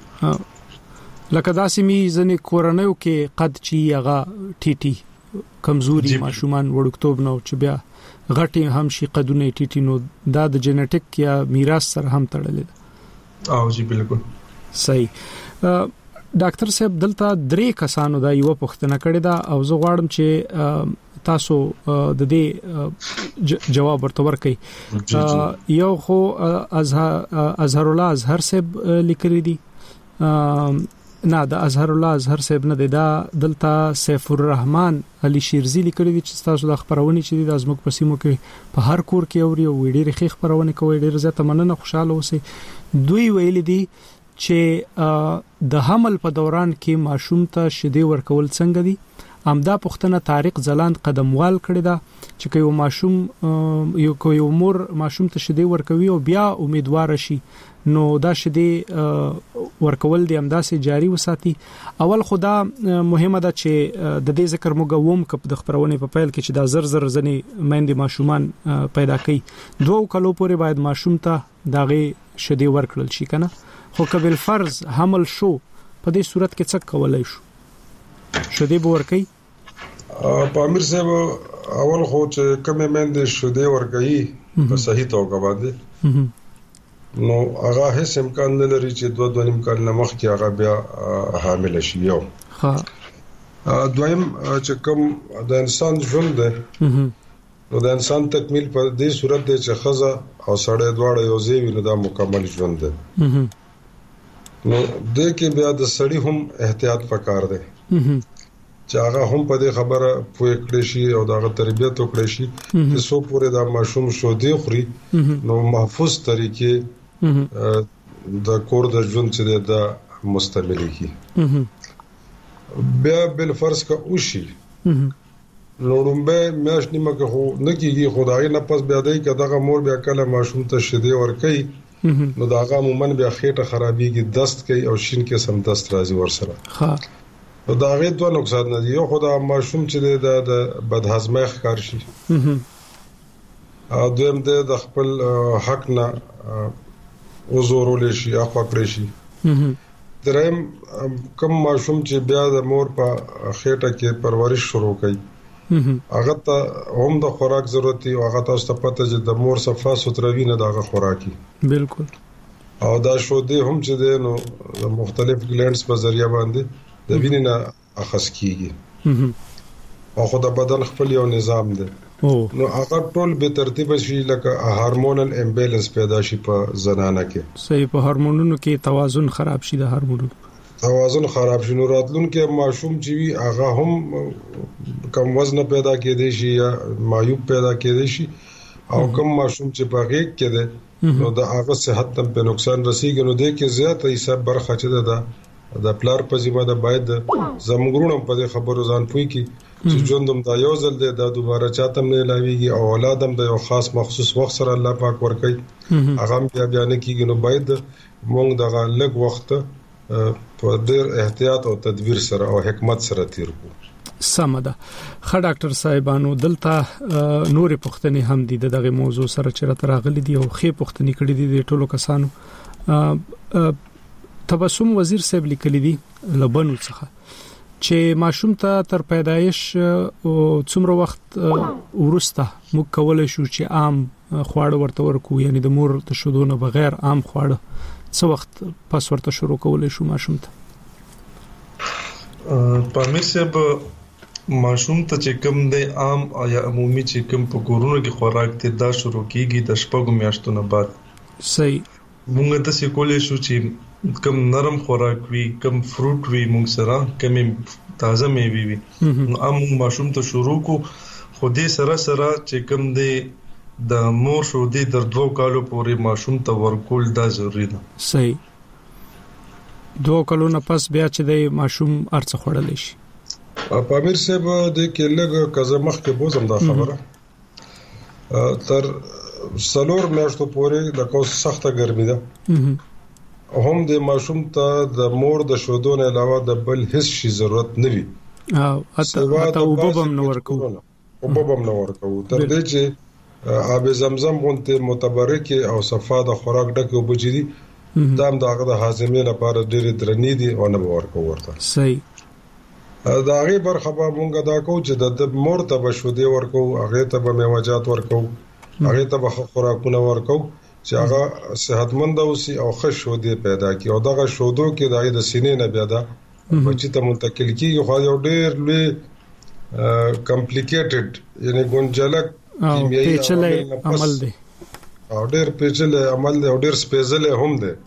لکه داسې می ځنې کورنیو کې قد چې هغه ټیټي کمزوري ماشومان وړکتوب نو چې بیا غټي هم شي قدونه ټیټي نو دا د جنټیک یا میراث سره هم تړلې ده. او جی بالکل صحیح. ډاکټر صاحب دلته درې کسانو دا یو پوښتنه کړې ده او زه غواړم چې تاسو د دې جواب ورته ورکړئ. یو خو ازهر ازهر الله ازهر صاحب لیکلي دي نه د ازهر الله ازهر صاحب نه دی دا دلته سیف الرحمن علي شیرزی لیکلي دي چې تاسو د خبرونه چې د ازموک په سیمو کې په هر کور کې اوري او ډېر ښه خبرونه کوي ډېر زیاته مننه خوشاله اوسئ. دوی ویل دي چې د حمل په دوران کې ماشوم ته شیدې ورکول څنګه دي. امدا پښتنه طارق زلاند قدموال کړی دا چې یو ماشوم یو کوی مور ماشوم ته شیدې ورکوي او بیا امیدوار شي نو دا شیدې ورکول دي امداسې جاری وساتي. اول خدا مهمه ده چې د دې ذکر موږ ووم کپ د خبرونه په پیل کې چې دا زر زر ځنی مېندې ماشومان پیدا کوي دوه کلو پورې باید ماشوم ته داغه شیدې ورکړل شي کنه. خو کبل فرض حمل شو په دې صورت کې څه کولای شو شیدې به ورکړي؟ پامیر صاحب اول خو چې کومه مېندې شیدې ورکړي په صحیح توګه باندې نو هغه هیڅ امکان نه لري چې دوه دوه نیم کال نه مخکې هغه بیا حامل شي. یو ها دویم چې کوم د انسان ژوند ده نو د انسان تکمیل په دې صورت دی چې خزه او سړی دواړه یو ځای وي نو دا مکمل ژوند ده. نو د کې بیا د سړی هم احتیاط پکار دی چې هغه هم په دې خبره پوه کړی شي او دغه تربیت وکړي شي چې څو پورې دا ماشوم شو دی خوري نو محفوظ طریقې د کور د ژوند چې د مستمري کی بیا بل فرض کا اوشي لوړمبه مېش نیمه که خو نکیږي خدای نه پس بیا دای کداغه مور بیا کله ماشوم ته شیدې ور کوي نو داغه مومن بیا خېټه خرابېږي دست کوي او شین کې سم دست راځي ور سره. ها دا غي دوه نقصان نه دي. یو خدای ماشوم چې د بدهضمۍ ښکار شي او دویم د خپل حق نه وزورول شي اخوا کړی شي. دریم کوم ماشوم چې بیا د مور په خېټه کې پرورش شروع کوي هغه ته هم د خوراک ضرورت دی او هغه تاسو ته پته چې د مور صفه ستروي نه دغه خوراکي. بالکل. او دا شو دی هم چې د نو مختلف ګلانډز په ذریعہ باندې د وینې نه اخص کیږي او خو د بدن خپل یو نظام دی نو هغه ټول به ترتیب شي لکه هارمونل امبیلنس پیدا شي په زنانه کې. صحیح. په هورمونونو کې توازن خراب شي د هورمونونو توازن خراب شي نو راتلونکي ماشوم چې وي هغه هم کم وزن پیدا کېدای شي یا معیوب پیدا کېدای شي او کم ماشوم چې په غېږ کې دی نو د هغه صحت ته په نقصان رسیږي. نو د کې زیاته حساب برخه چې ده د پلار په ذمہ ده باید زموږ په دې خبرو ځان پوي کی چې ژوندم دا یو ځل دی دا دوباره چاته نه لاویږي او اولادم د یو خاص مخصوص وخت سره الله پاک ورکړي هغه بیا بیا نه کیږي. نو باید موږ دغه لږ وخت په ډېر احتیاط او تدبیر سره او حکمت سره تیر کو. سمده. خا ډاکټر صاحبانو دلته نورې پوښتنې هم دي دغه موضوع سره چې راغلي دي او خې پوښتنې کړې دي د ټولو کسانو. تبسم وزیر صاحب لیکلي دي لبنو څخه چې ماشوم ته تر پیدایش او څومره وخت ورسته موږ کولای شو چې عام خواړه ورته ورکو، یعنی د مور د شیدو نه بغیر عام خواړه څو وخت پس ورته شروع کولای شو ماشوم ته؟ پامیر صاحب ماشوم ته چې کوم د عام یا عمومي چې کوم په کورونو کې خوراک ته دا شروع کیږي د شپږو میاشتو نه بعد. صحیح. موږ ته څه کولای شو چې کم نرم خوراک وي، کم فروټ وي، موږ سره کم تازه میوه وي نو عام ماشوم ته شروع کو. خو دې سره سره چې کم د د مور شو د در دوه کالو پورې ماشوم ته ورکول دا ضروری ده. صحیح. دوه کالو نه پس بیا چې د ماشوم ارڅ خړلې شي. پامیر صاحب د کې لګ کزه مخ کې بوزم دا خبره تر سلور میاشتو پورې د کوس سخته ګرمي ده هم د ماشوم ته د مور د شودو نه علاوه د بل هیڅ شي ضرورت نه وي. او حتی وبوبم نو ورکو وبوبم نو ورکو تر دې چې آب زمزم غونته متبرک او صفا د خوراک ډکه وبجدي دا هم دغه د هاضمې لپاره ډېر درنې دي او نه ورکو ورته. صحیح. دا غي برخه به مونږ دا کو چې د مور ته بشودي ورکو، هغه ته به میوجات ورکو، هغه ته به خوراکونه ورکو چې هغه صحتمند اوسي او ښه شودي پیدا کړي او دغه شودو کې دغه د سینې نه بیا دا بچی ته منتقل کیږي. خو یو ډېر لوی کمپلیکیټډ یعنی ګونجلک کیمیاوي عمل دی او ډېر پیچلې عمل دی او ډېر سپیشل هم دی.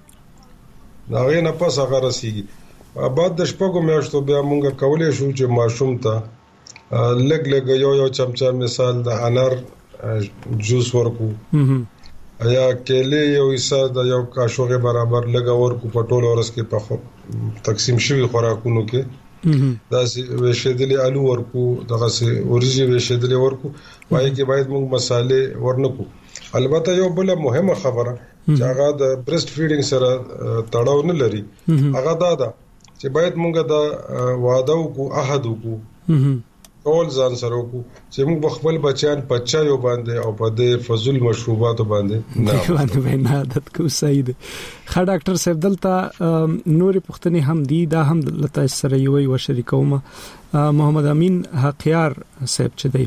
دا غي نه پس هغه رسیږي. بعد د شپږو میاشتو بیا مونږ کولای شو چې ماشوم ته لګ لګ یو یو چمچا مثال د انار جوس ورکو یا کېله یو حصہ د یو کاشوغه برابر لګ ورکو په ټولو ورځ کې په تقسیم شوی خوراکونو کې دا سي وشدلې الو ورکو دغه سي اوريجي وشدلې ورکو وایي کې باید موږ مصالې ورنکو. البته یو بل مهمه خبره چې هغه د برست فیډینګ سره تړاو نه لري هغه دا ده چې باید مونږ دا وعده وکړو عهد وکړو ټول ځان سره وکړو چې موږ خپل بچیان په چایو باندې او په دې فضل مشروباتو باندې نه باندې نه عادت کو. صحیح ده. خا ډاکټر صاحب دلته نورې پوښتنې هم دي دا هم لته سره یو یو شریکوم. محمد امین حقیار صاحب چې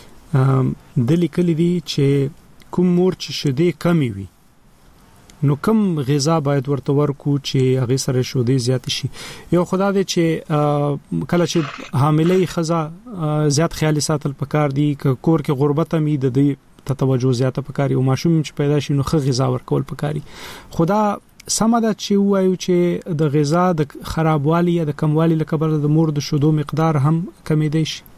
دی د لیکلي دي چې کوم مور چې شیدې کمی وي نو کوم غذا باید ورته ورکو چې هغه سره شودې زیات شي. یو خدای دې چې کله چې حاملې خزا زیات خیال ساتل پکار دي ک کور کې غربت هم د دې ته توجه زیاته پکاري او ماشوم چې پیدا شي نو خه غذا ورکول پکاري. خدا سماده چې وایو چې د غذا د خرابوالي یا د کموالي لکبر د مور د شودو مقدار هم کمیدې شي.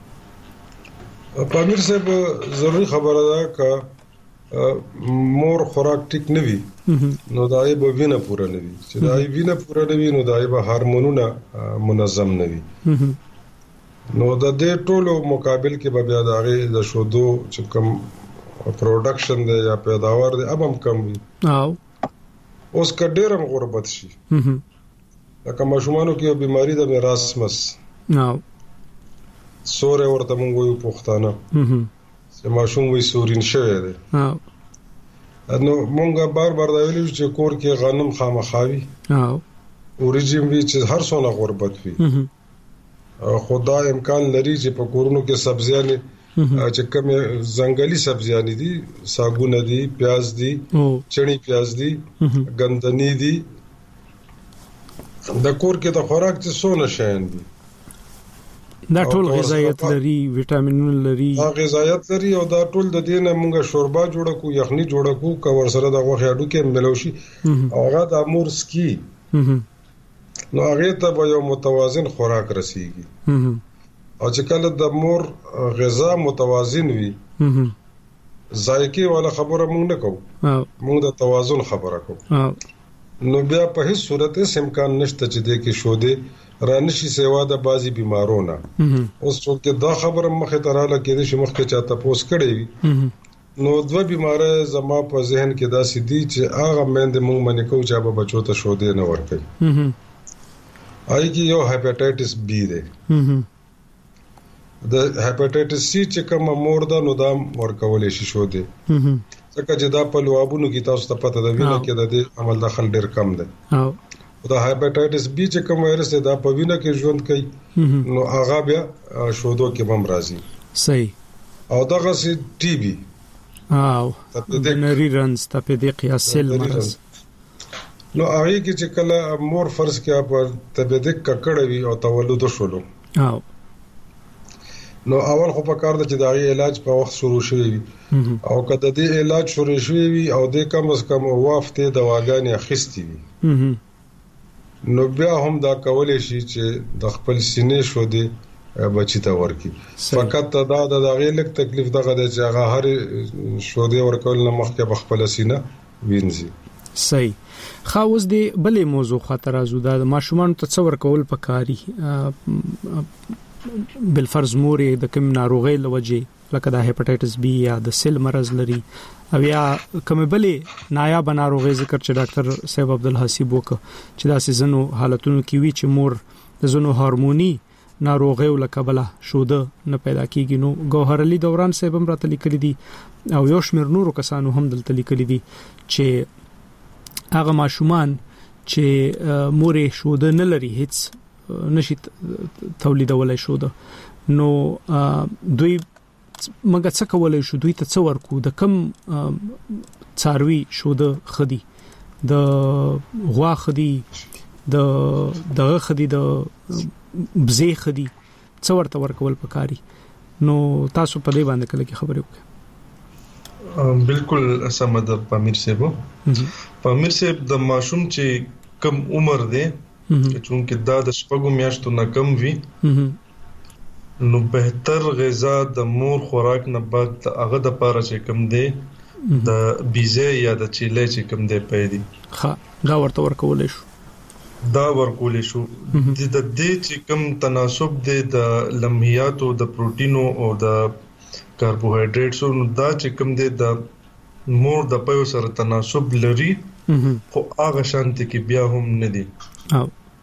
پامیر صاحب ضروري خبره ده ک مور خوراک ټیک نه وي نو دای به وینه پوره نه وي چې دای وینه پوره نه وي نو دای به هورمونونه منظم نه وي نو د دې ټولو مقابل کې به بیا د هغه د شودو چې کوم پروډکشن دی یا پیداوار دی اب هم کم وي او اوس کډیرم غربت شي لکه ماشومانو کې بیماری د میراث مس نو سورې ورته مونږ یو پښتانه چې ماشوم وي سورین شوی دی نو مونږه بار بار دا ویل چې کور کې غنم خامخاوي او اوریجن وی چې هر څونه غربت وي خدا امکان لري چې په کورونو کې سبزیان چې کوم ځنګلي سبزیان دي ساګونه دي پیاز دي چڼي پیاز دي ګندنی دي د کور کې د خوراک څه سونه شین دي دا ټول غذایت لري وټامینونه لري دا غذایت لري او دا ټول د دینه مونږه شوربا جوړه کو یخني جوړه کو کور سره د غوښه اډو کې ملوشي او هغه د امور سکی نو هغه ته به یو متوازن خوراک رسیږي او چې کله د مور غذا متوازن وي ذایقه والا خبره مونږ نه کوو، مونږ د توازن خبره کوو. نو بیا په هیڅ صورت هیڅ امکان نشته چې د کې شوده رانشي سیوا د بازي بیمارونه. اوس څوک دا خبره مخه تراله کېږي چې مخکې چاته پوس کړي وي، نو دوه بیماره زما په ذهن کې دا سدي چې هغه مند مونږ باندې کو چې به بچو ته شوده نه ورکړي. آی کی یو هپاتایټس بی دی. د هپاتایټس سی چې کوم مور ده نو دا ورکول شي شوده. ځکه چې دا په لوابونو کې تاسو ته پته ده وینه کې د دې عمل داخل ډیر کم دی. او دا هپاتایټس بی چې کوم وایرس دی دا په وینه کې ژوند کوي، نو هغه بیا شودو کې هم راځي. صحیح. او دغه سي ټي بي او د نری رنز ته په دې قیاس سیل مرز، نو هغه کې چې کله مور فرض کې په تبدیک ککړ وي او تولد شولو، او نو اول خو په کار د چې دا علاج په وخت شروع شوی وي، او کله د علاج شروع شوی وي او د کم از کم وافته دواګانې اخیستي وي، نو بیا هم دا کولای شي چې د خپل سینې شو دی بچی ته ورکی. فقط دا د دغه لک تکلیف دغه د چې هغه هر شو دی ورکول نه مخکې په خپل سینه وینځي. صحیح. خاوس دی بلې موضوع خاطر ازو دا ماشومان ته څور کول پکاري بل فرض مورې د کوم ناروغي لوجه لکه د هپاتایټس بی یا د سیل مرز لري او یا کوم بلې نایاب ناروغي ذکر چې ډاکټر صاحب عبدالحسیب وک چې دا سيزنو حالتونو کې وی چې مور د زونو هورموني ناروغي ولکبله شوده نه پیدا کیږي. نو ګوهر علي دوران صاحب هم راته لیکلي دي او یو شمیر نورو کسانو هم دلته لیکلي دي چې هغه ماشومان چې مورې شوده نه لري هیڅ نشي تولیدولای شوده، نو دوی مګه څه کولای شو دوی ته څه ورکو د کم څاروي شوده خدي د غوا خدي د دغه خدي د بزې خدي څه ورته ورکول پکاري. نو تاسو په دې باندې کله کې خبرې وکړئ. بالکل سمد پامیر صاحب. پامیر صاحب د ماشوم چې کم عمر دی چې دا د شپږو میاشتو نه کم وي، نو بهتر غذا د مور خوراک نه بعد هغه د پاره چې کم دی د بیزه یا د چیلې چې کم دی پیدي ها دا ورته ورکول شو دا ورکول شو د دې چې کم تناسب دی د لمحیاتو د پروتینو او د کاربوهایډریټس نو دا چې کم دی د مور د پيو سره تناسب لري، خو هغه شانتي کې بیا هم نه دي. او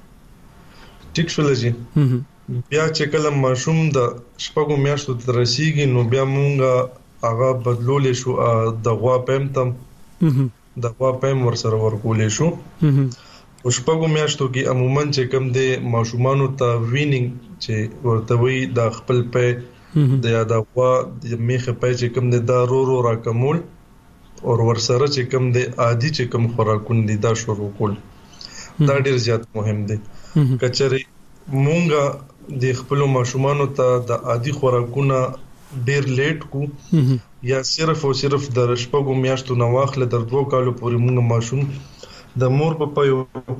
ټیک شول جی. بیا چې کله ماشوم د شپږو میاشتو تر رسیدي نو بیا مونږه هغه بدلول شو د غوا پم تم د غوا پم ور سره ورکول شو. او شپږو میاشتو کې عموما چې کم دی ماشومانو ته وینینګ چې ورته وي د خپل په د یا د غوا د میخه پای چې کوم د دارو رو راکمول او ورسره چې کوم د عادي چې کوم خوراکونه دي دا شروع کول دا ډیر زیات مهم دي. کچري مونږه د خپل ماشومانو ته د عادي خوراکونه ډیر لیټ کو یا صرف او صرف د شپږو میاشتو نه واخله در دوه کالو پورې مونږ ماشوم د مور په پيو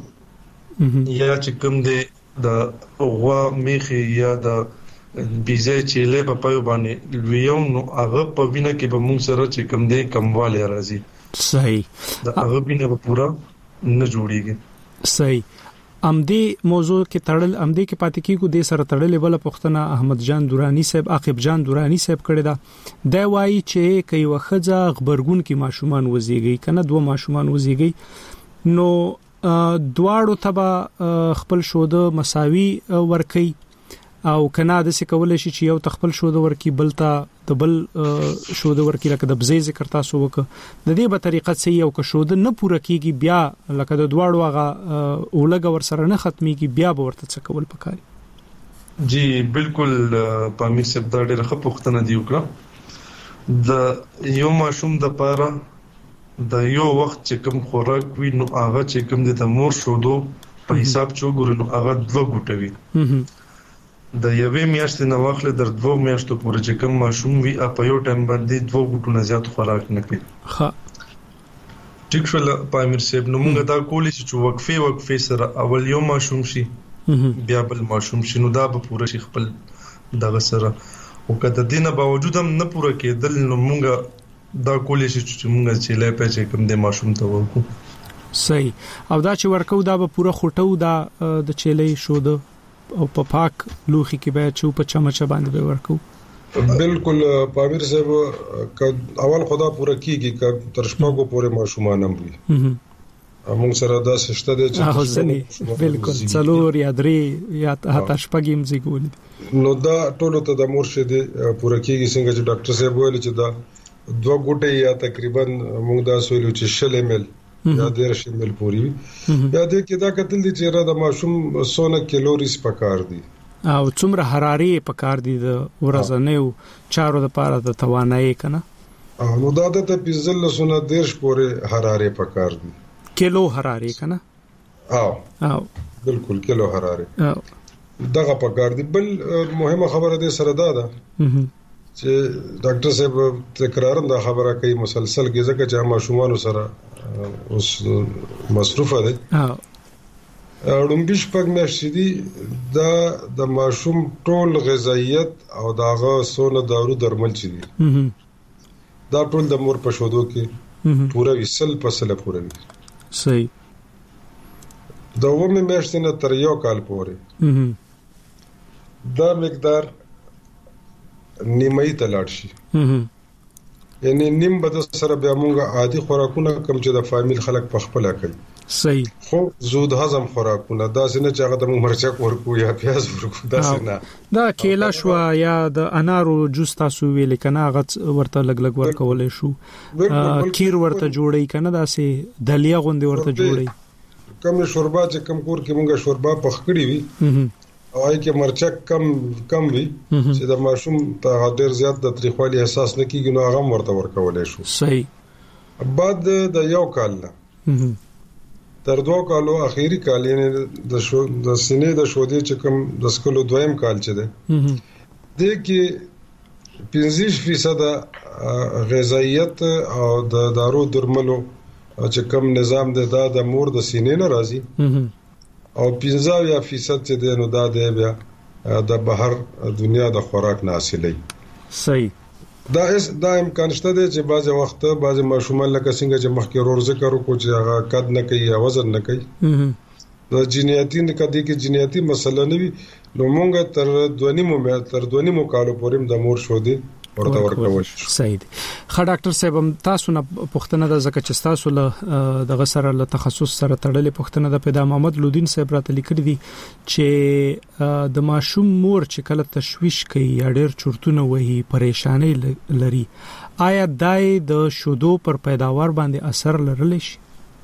یا چې کوم د غوا میخه یا د بیزه چې له په پيو باندې ویوم نو هغه په وینه کې به موږ سره چې کم دی کمواله راځي. صحیح. دا هغه وینه به پورا نه جوړیږي. صحیح. امدی موضوع کې تړل امدی کې پاتې کیږي د سره تړلې بل پښتنه احمد جان دورانی صاحب عاقب جان دورانی صاحب کړی دا دا وایي چې کوي وخزه خبرګون کې ماشومان وزيږي کنه دوه ماشومان وزيږي نو دواړو تبا خپل شوده مساوي ورکي او کنا د څه کول شي چې یو تخپل شوده ورکی بلتا د بل شوده ورکی لکه د بزې ذکر تاسو وک د دې په طریقه صحیح او که شوده نه پوره کیږي بیا لکه د دواړو هغه اولګ ور سره نه ختميږي بیا به ورته څه کول پکاري. جی بالکل پامیر صاحب دا ډېر ښه پوښتنه دی وکړه. د یو ماشوم د پاره د یو وخت چې کوم خوراک وي نو هغه چې کوم د مور شودو په حساب چو ګورو نو هغه دوه ګوټوي د یوې میاشتې نه واخله در دوه میاشتو پورې چې کوم ماشوم وي په یو ټایم باندې دوه ګوټو نه زیات خوراک نه کوي. ها ټیک شول پامیر صاحب. نو موږ دا کولی چې وقفه وقفه سره اول یو ماشوم شي بیا بل ماشوم شي نو دا به پوره شي خپل دغه سره او کله دینه باوجود هم نه پوره کېدل نو موږ دا کولې چې موږ چې لې په چې کوم د ماشوم ته ورکو. صحیح. او دا چې ورکو دا به پوره خوټو دا د چيلې شو د او په پاک لوخي کې به چې په چمچه باندې به ورکو. بالکل پامیر صاحب اول خدا پوره کیږي ک تر شپږو پورې ماشومان هم وي. موږ سره دا سشته دي چې بالکل څلور یا درې یا حتی شپږم زیګول. نو دا ټولو ته د مرشد پوره کیږي څنګه چې ډاکټر صاحب ویل چې دا دوه ګوټه یا تقریبا موږ دا سویلو چې شل ایم ال یا دیرش ایم ال پوری وي. یا دې کې دا کتل دي چې را د ماشوم سونه کیلوریز پکار دي او څومره حراري پکار دي د ورځنیو چارو د پاره د توانایي کنه. نو دا د پنځل سونه دیرش پورې حراري پکار دي. کیلو حراري کنه. او او بالکل کیلو حراري او دغه پکار دي. بل مهمه خبره ده سره دا ده چې ډاکټر صاحب تکرارا دا خبره کوي مسلسل کې ځکه چې ماشومان سره اوس مصروفه دي. او اړومبش پک مېشتي دي دا د ماشوم ټول غذایت او داغه سونه دارو درمل چي دي دا ټول د مور په شودو کې پورا وسل پسله پورا وي. صحیح. دا ومه مېشتي نه تر یو کال پورې دا مقدار نیمه ته لاړ شي. یعنی نیم بد سره بیا موږ عادي خوراکونه کم چې د فامیل خلک په خپل کوي. صحیح. خو زود هضم خوراکونه دا څنګه چې هغه د مرچک ورکو یا پیاز ورکو دا څنګه دا کیلا شو یا د انارو جوس تاسو ویل کنه هغه ورته لګ لګ ورکول شو. کیر ورته جوړی کنه دا سي دلیا غوندي ورته جوړی. کم شوربا چې کم کور کې موږ شوربا پخکړی وي او هغه کې مرچک کم کم وي چې د ماشوم ته ډیر زیات د تریخوالي احساس نه کیږي نو هغه ورته ورکولای شو. صحیح. بعد د یو کال نه تر دوه کالو اخیری کال یعنی د شو د سینې د شودې چې کوم د سکلو دویم کال چي ده د کې پنځه فیصد غذایت او د دارو درملو چې کوم نظام ده دا د مور د سینې نه راځي او پنځه فیصد چې ده نو دا ده بیا د بهر دنیا د خوراک نه حاصلې. صحیح. دا اس دا امکان شته دی چې بعض وخت بعض ماشومان لکه څنګه چې مخکې ورور ذکر وکړو چې هغه قد نه کوي یا وزن نه کوي د جینیاتي د کدي کې جینیاتي مسله نه وي نو مونږ تر دوه نیمو تر دوه نیمو کالو پورې د مور شو دي ورته ورکول شي. صحیح دي. خا ډاکټر صاحب تاسو نه پښتنه د زکه چې تاسو له د غسر له تخصص سره تړلې پښتنه د پیدا محمد لودین صاحب راته لیکلي دي چې د ماشوم مور چې کله تشويش کوي یا ډېر چورتونه وهي پریشانی لري آیا دای د شودو پر پیداوار باندې اثر لرلی شي؟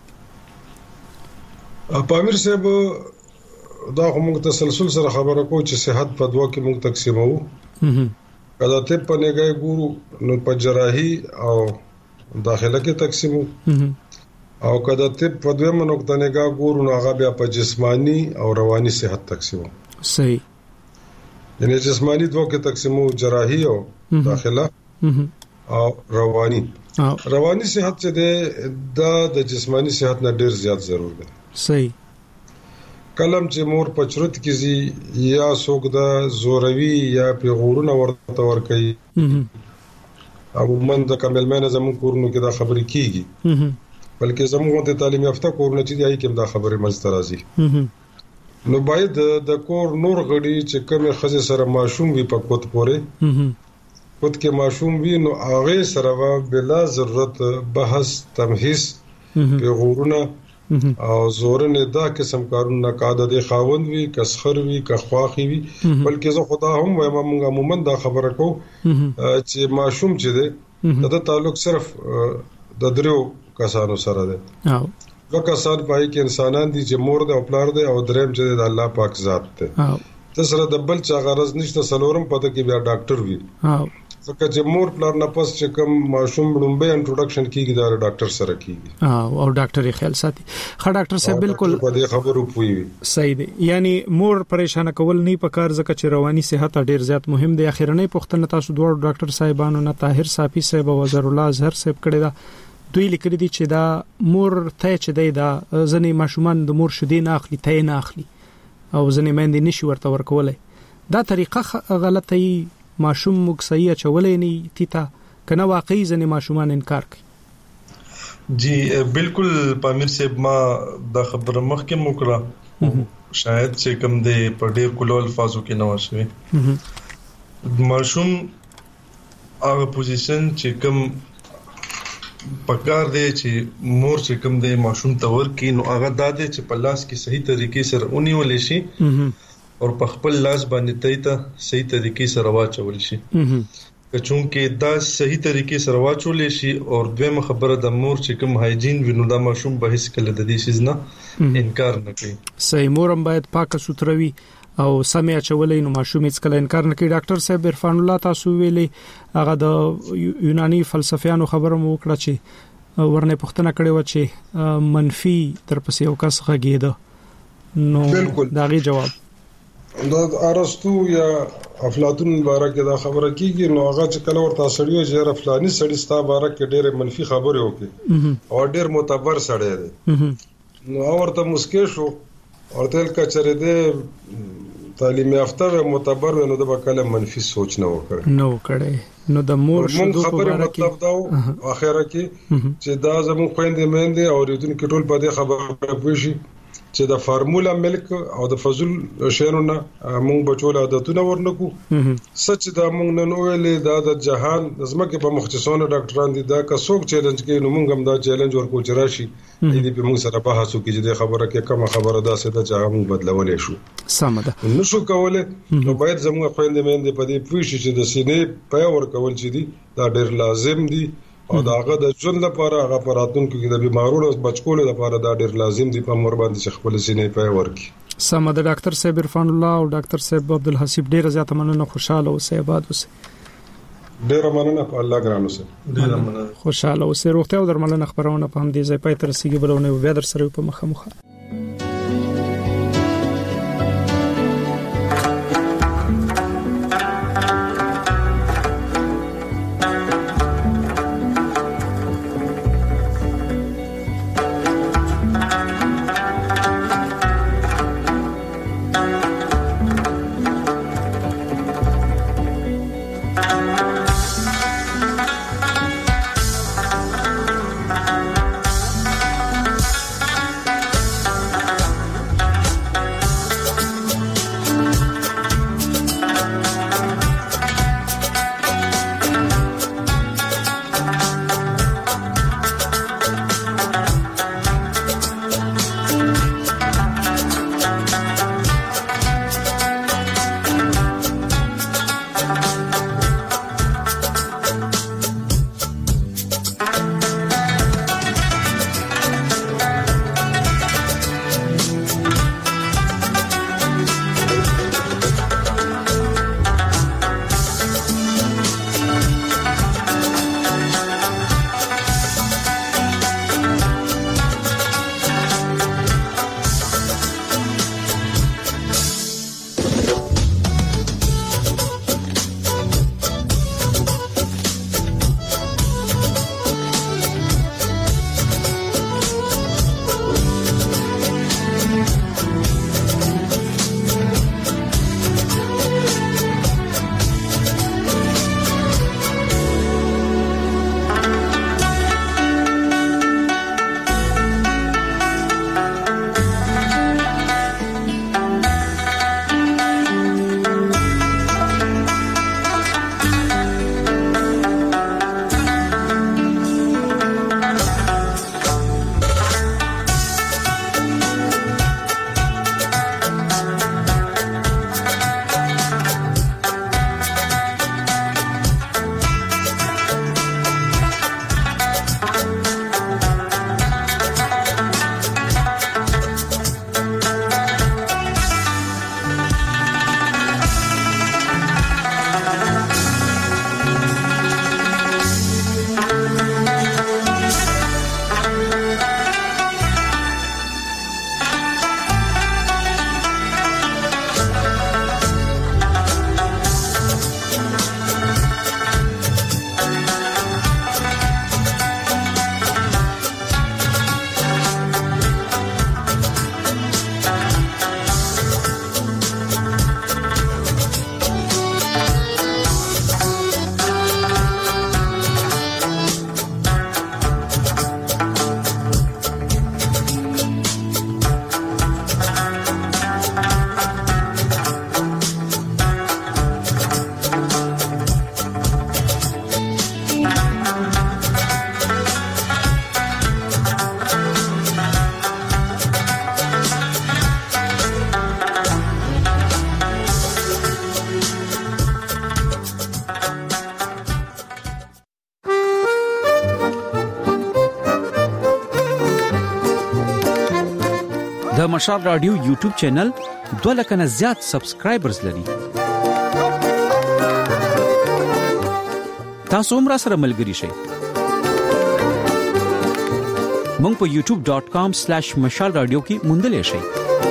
پامیر صاحب دا کوم تسلسل سره خبره کو چې صحت په دوه کې موږ تقسیمو. کله ته په نګای ګورو نو په جراحي او داخله کې تقسیمو او کله ته په دوه منوکته نګای ګورو نو هغه بیا په جسمانی او رواني صحت تقسیمو. صحیح. یعنی جسمانی دوه کې تقسیمو جراحي او داخله او رواني. رواني صحت چې ده د جسمانی صحت نه ډیر زیات ضرور ده. صحیح. کلم چې مور پچرت کیږي یا څوک د زوروي یا پیغورونه ورته ور کوي او من د کمل مینه زمون کورونو کې دا خبرې کیږي بلکې زموږ د تعلیم یافته کورونه چې دی کې دا خبرې مزته راځي نو باید د کور نور غړي چې کومه خزه سره ماشوم وي په کوت پورې کوت کې ماشوم وي نو هغه سره بلا ضرورت بحث تمهیز پیغورونه او زورنه دا قسم کارونه قاعده د خاوند وی کسخر وی کخواخي وی بلکې زه خدا هم وایم موږ عموما دا خبره کو چې ماشوم چې ده د تعلق صرف د درو کسانو سره ده او وکاسان پای کې انسانان دي چې مور د خپلار ده او دریم چې د الله پاک ذات ده او تسره د بل چا غرض نشته سلورم پته کې بیا ډاکټر وی او ځکه چې مور پلار نه پس چې کوم ماشوم لومبه انټروډکشن کیږي دا ډاکټر سره کیږي او او ډاکټر یې خیال ساتي. خا ډاکټر صاحب بالکل په دې خبرو پوي. صحیح دی. یعنی مور پریشان کول نه پکار ځکه چې رواني صحت ډیر زیات مهم دی. اخیرنۍ پښتنه تاسو دوه ډاکټر صاحبانو نه طاهر صافي صاحب او وزیر الله زهر صاحب کړي دا دوی لیکلي دي چې دا مور ته چې دی دا ځنې ماشومان د مور شیدې نه اخلي ته نه اخلي او ځنې مېندې نشي ورته ورکولای. دا طریقه غلطه ای ماشوم مکسیه چولې نه تیتا کنه واقعي ځنې ماشومان انکار کوي. جی بالکل پامیر صاحب ما دا خبره مخکې موکړه شاید چې کوم دې په ډېر کولو الفاظو کې نه وشوي ماشوم هغه پوزیشن چې کوم پکار دی چې مور چې کوم دې ماشوم ته ورکړي نو هغه دا دی چې په لاس کې صحیح طریقې سره ونیول شي او په خپل لاس باندې ته صحیح طریقې سره واچول شي چونکه دا صحیح طریقې سره واچول شي او دویمه خبره د مور چې کوم هایجین وینو دا ماشوم به هیڅ کله د دې شي نه انکار نه کوي. صحیح مورم باید پاکه سوتروي او سمې اچولې نو ماشوم هیڅ کله انکار نه کوي. ډاکټر صاحب عرفان الله تاسو ویلي هغه د یوناني فلسفیانو خبره مو وکړه چې ورنه پښتنه کړي و چې منفي تر پسې یو کس غږیده نو دا غي جواب دا ارسطو یا افلاطون مبارک دا خبره کیږي نو هغه چې کله ورته سړیو چې افلانی سړی ستا مبارک ډېر منفي خبره وکړي او ډېر معتبر سړی دی نو ورته مسکه شو ورته کچره دی تعلیم یافته معتبر نو د بکله منفي سوچ نه وکړي نو کړي نو د مور شدو خبره مطلب دا اخره کې چې دا زموږ خويندې مېندې او ریدونکو ټول په دې خبره پوښي چې د فارمولا ملک او د فضل شینونه مونږ بچول عادتونه ورنکو سچ دا مونږ نن ویلې دا د جهان زمکه په مختصونه ډاکټران دي دا که څوک چیلنج کوي نو مونږ هم دا چیلنج ورکو چې راشي دې په مونږ سره بحث وکړي چې خبره کې کومه خبره ده چې دا چې مونږ بدلولې شو سم ده نو شو کوله نو باید زموږ خويندې مېندې په دې پوښتنه چې د سینې په ور کول چې دي دا ډېر لازم دي او داغه د ژوند لپاره هغه پراتونکو کې د بیمارونو بچکولو لپاره دا ډېر لازم دي په مور باندې چې خپل سینې په ورکی. سم ده ډاکټر صاحب عرفان الله او ډاکټر صاحب عبدالحسیب ډېر زیاته مننه خوشاله اوسئ آباد اوسئ. ډېر مننه په الله ګران اوسئ. ډېر مننه خوشاله اوسئ. روغتیا او درملنه خبرونه په هم دي ځای پای تر رسیدي بلونه بیا در سره په مخه مخه. مشال رادیو یوټیوب چینل دوه لک نه زیات سبسکرایبرز لري. تاسو هم را سره ملګري شئ. مونږ په یوټیوب ډاٹ کام سلیش مشال رادیو کې موندلې شئ.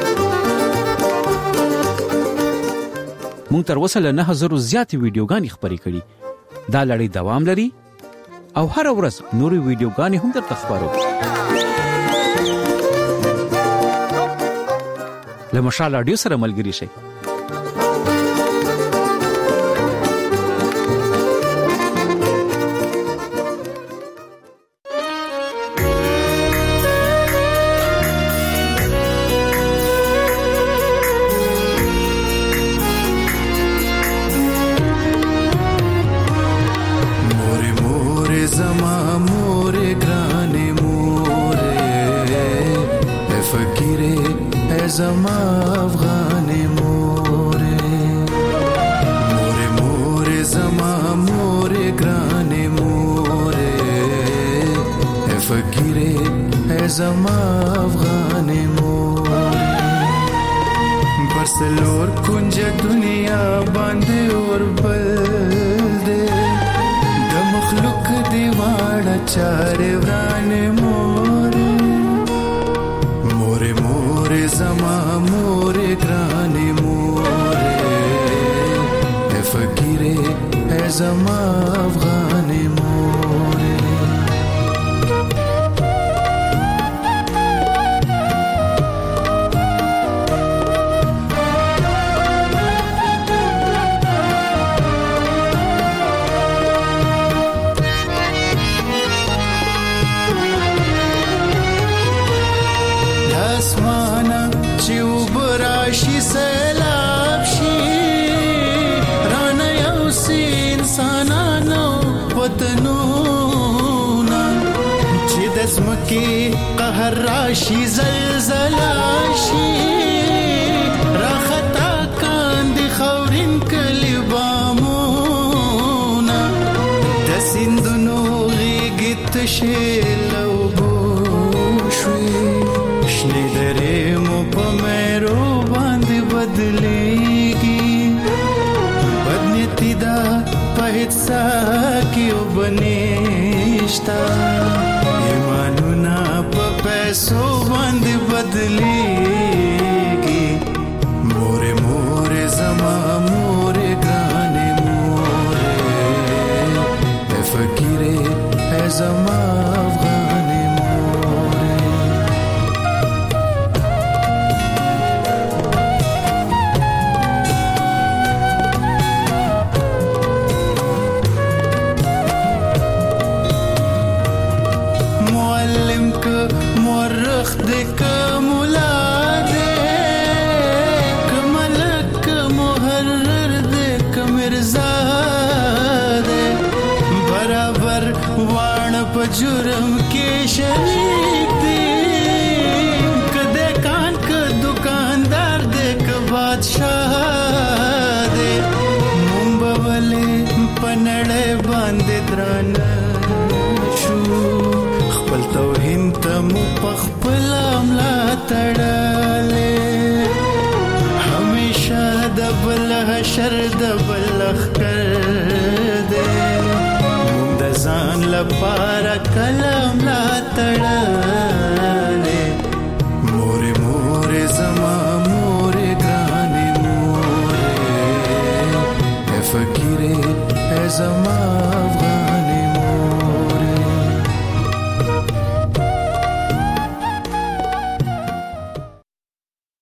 مونږ تر اوسه له نه هزار زیاتې ویډیوګانې خپرې کړې. دا لړۍ دوام لري او هر ورځ نورې ویډیوګانې هم درته خپرو. له مشال رادیو سره ملګري شئ. زما افغانې مورې مورې مورې زما مورې ګرانې مورې فقیرې زما افغانې مورې برسلور کنج دنیا باندې اور بل دې د مخلوق دی واړه چارې ورانې مورې مورې مورې زما مورې ګرانې مورې فقیرې زما افغانې مورې سیلاب شي رانه یو سی انسانانو وطنونه چې د ځمکې قهر راشي زلزله شي راخطا کاندي خاورین کلي بامونه د سیندونو غیږې تشې له اوبو شوې شنې درې مو په مېرو بدلیږي بدنیتی دا په هیڅ کې وبنيشتا ایمانونه په پیسو باندې بدلیږي مورې مورې زما مورې ګرانې مورې فقیرې زما افغانې مورې مورخ دې کوملا دې کملک محرر دې کمرزا دې برابر وان په جرم کې شریک دې کده کان ک دکاندار دې ک بادشاہ دې مونږ پنړې باندې دران شو خپل توهین ته مو پخپل املا تړلې همیشه د بل حشر د بل خکر دې مونږ د ځان لپاره کلام لا تړلې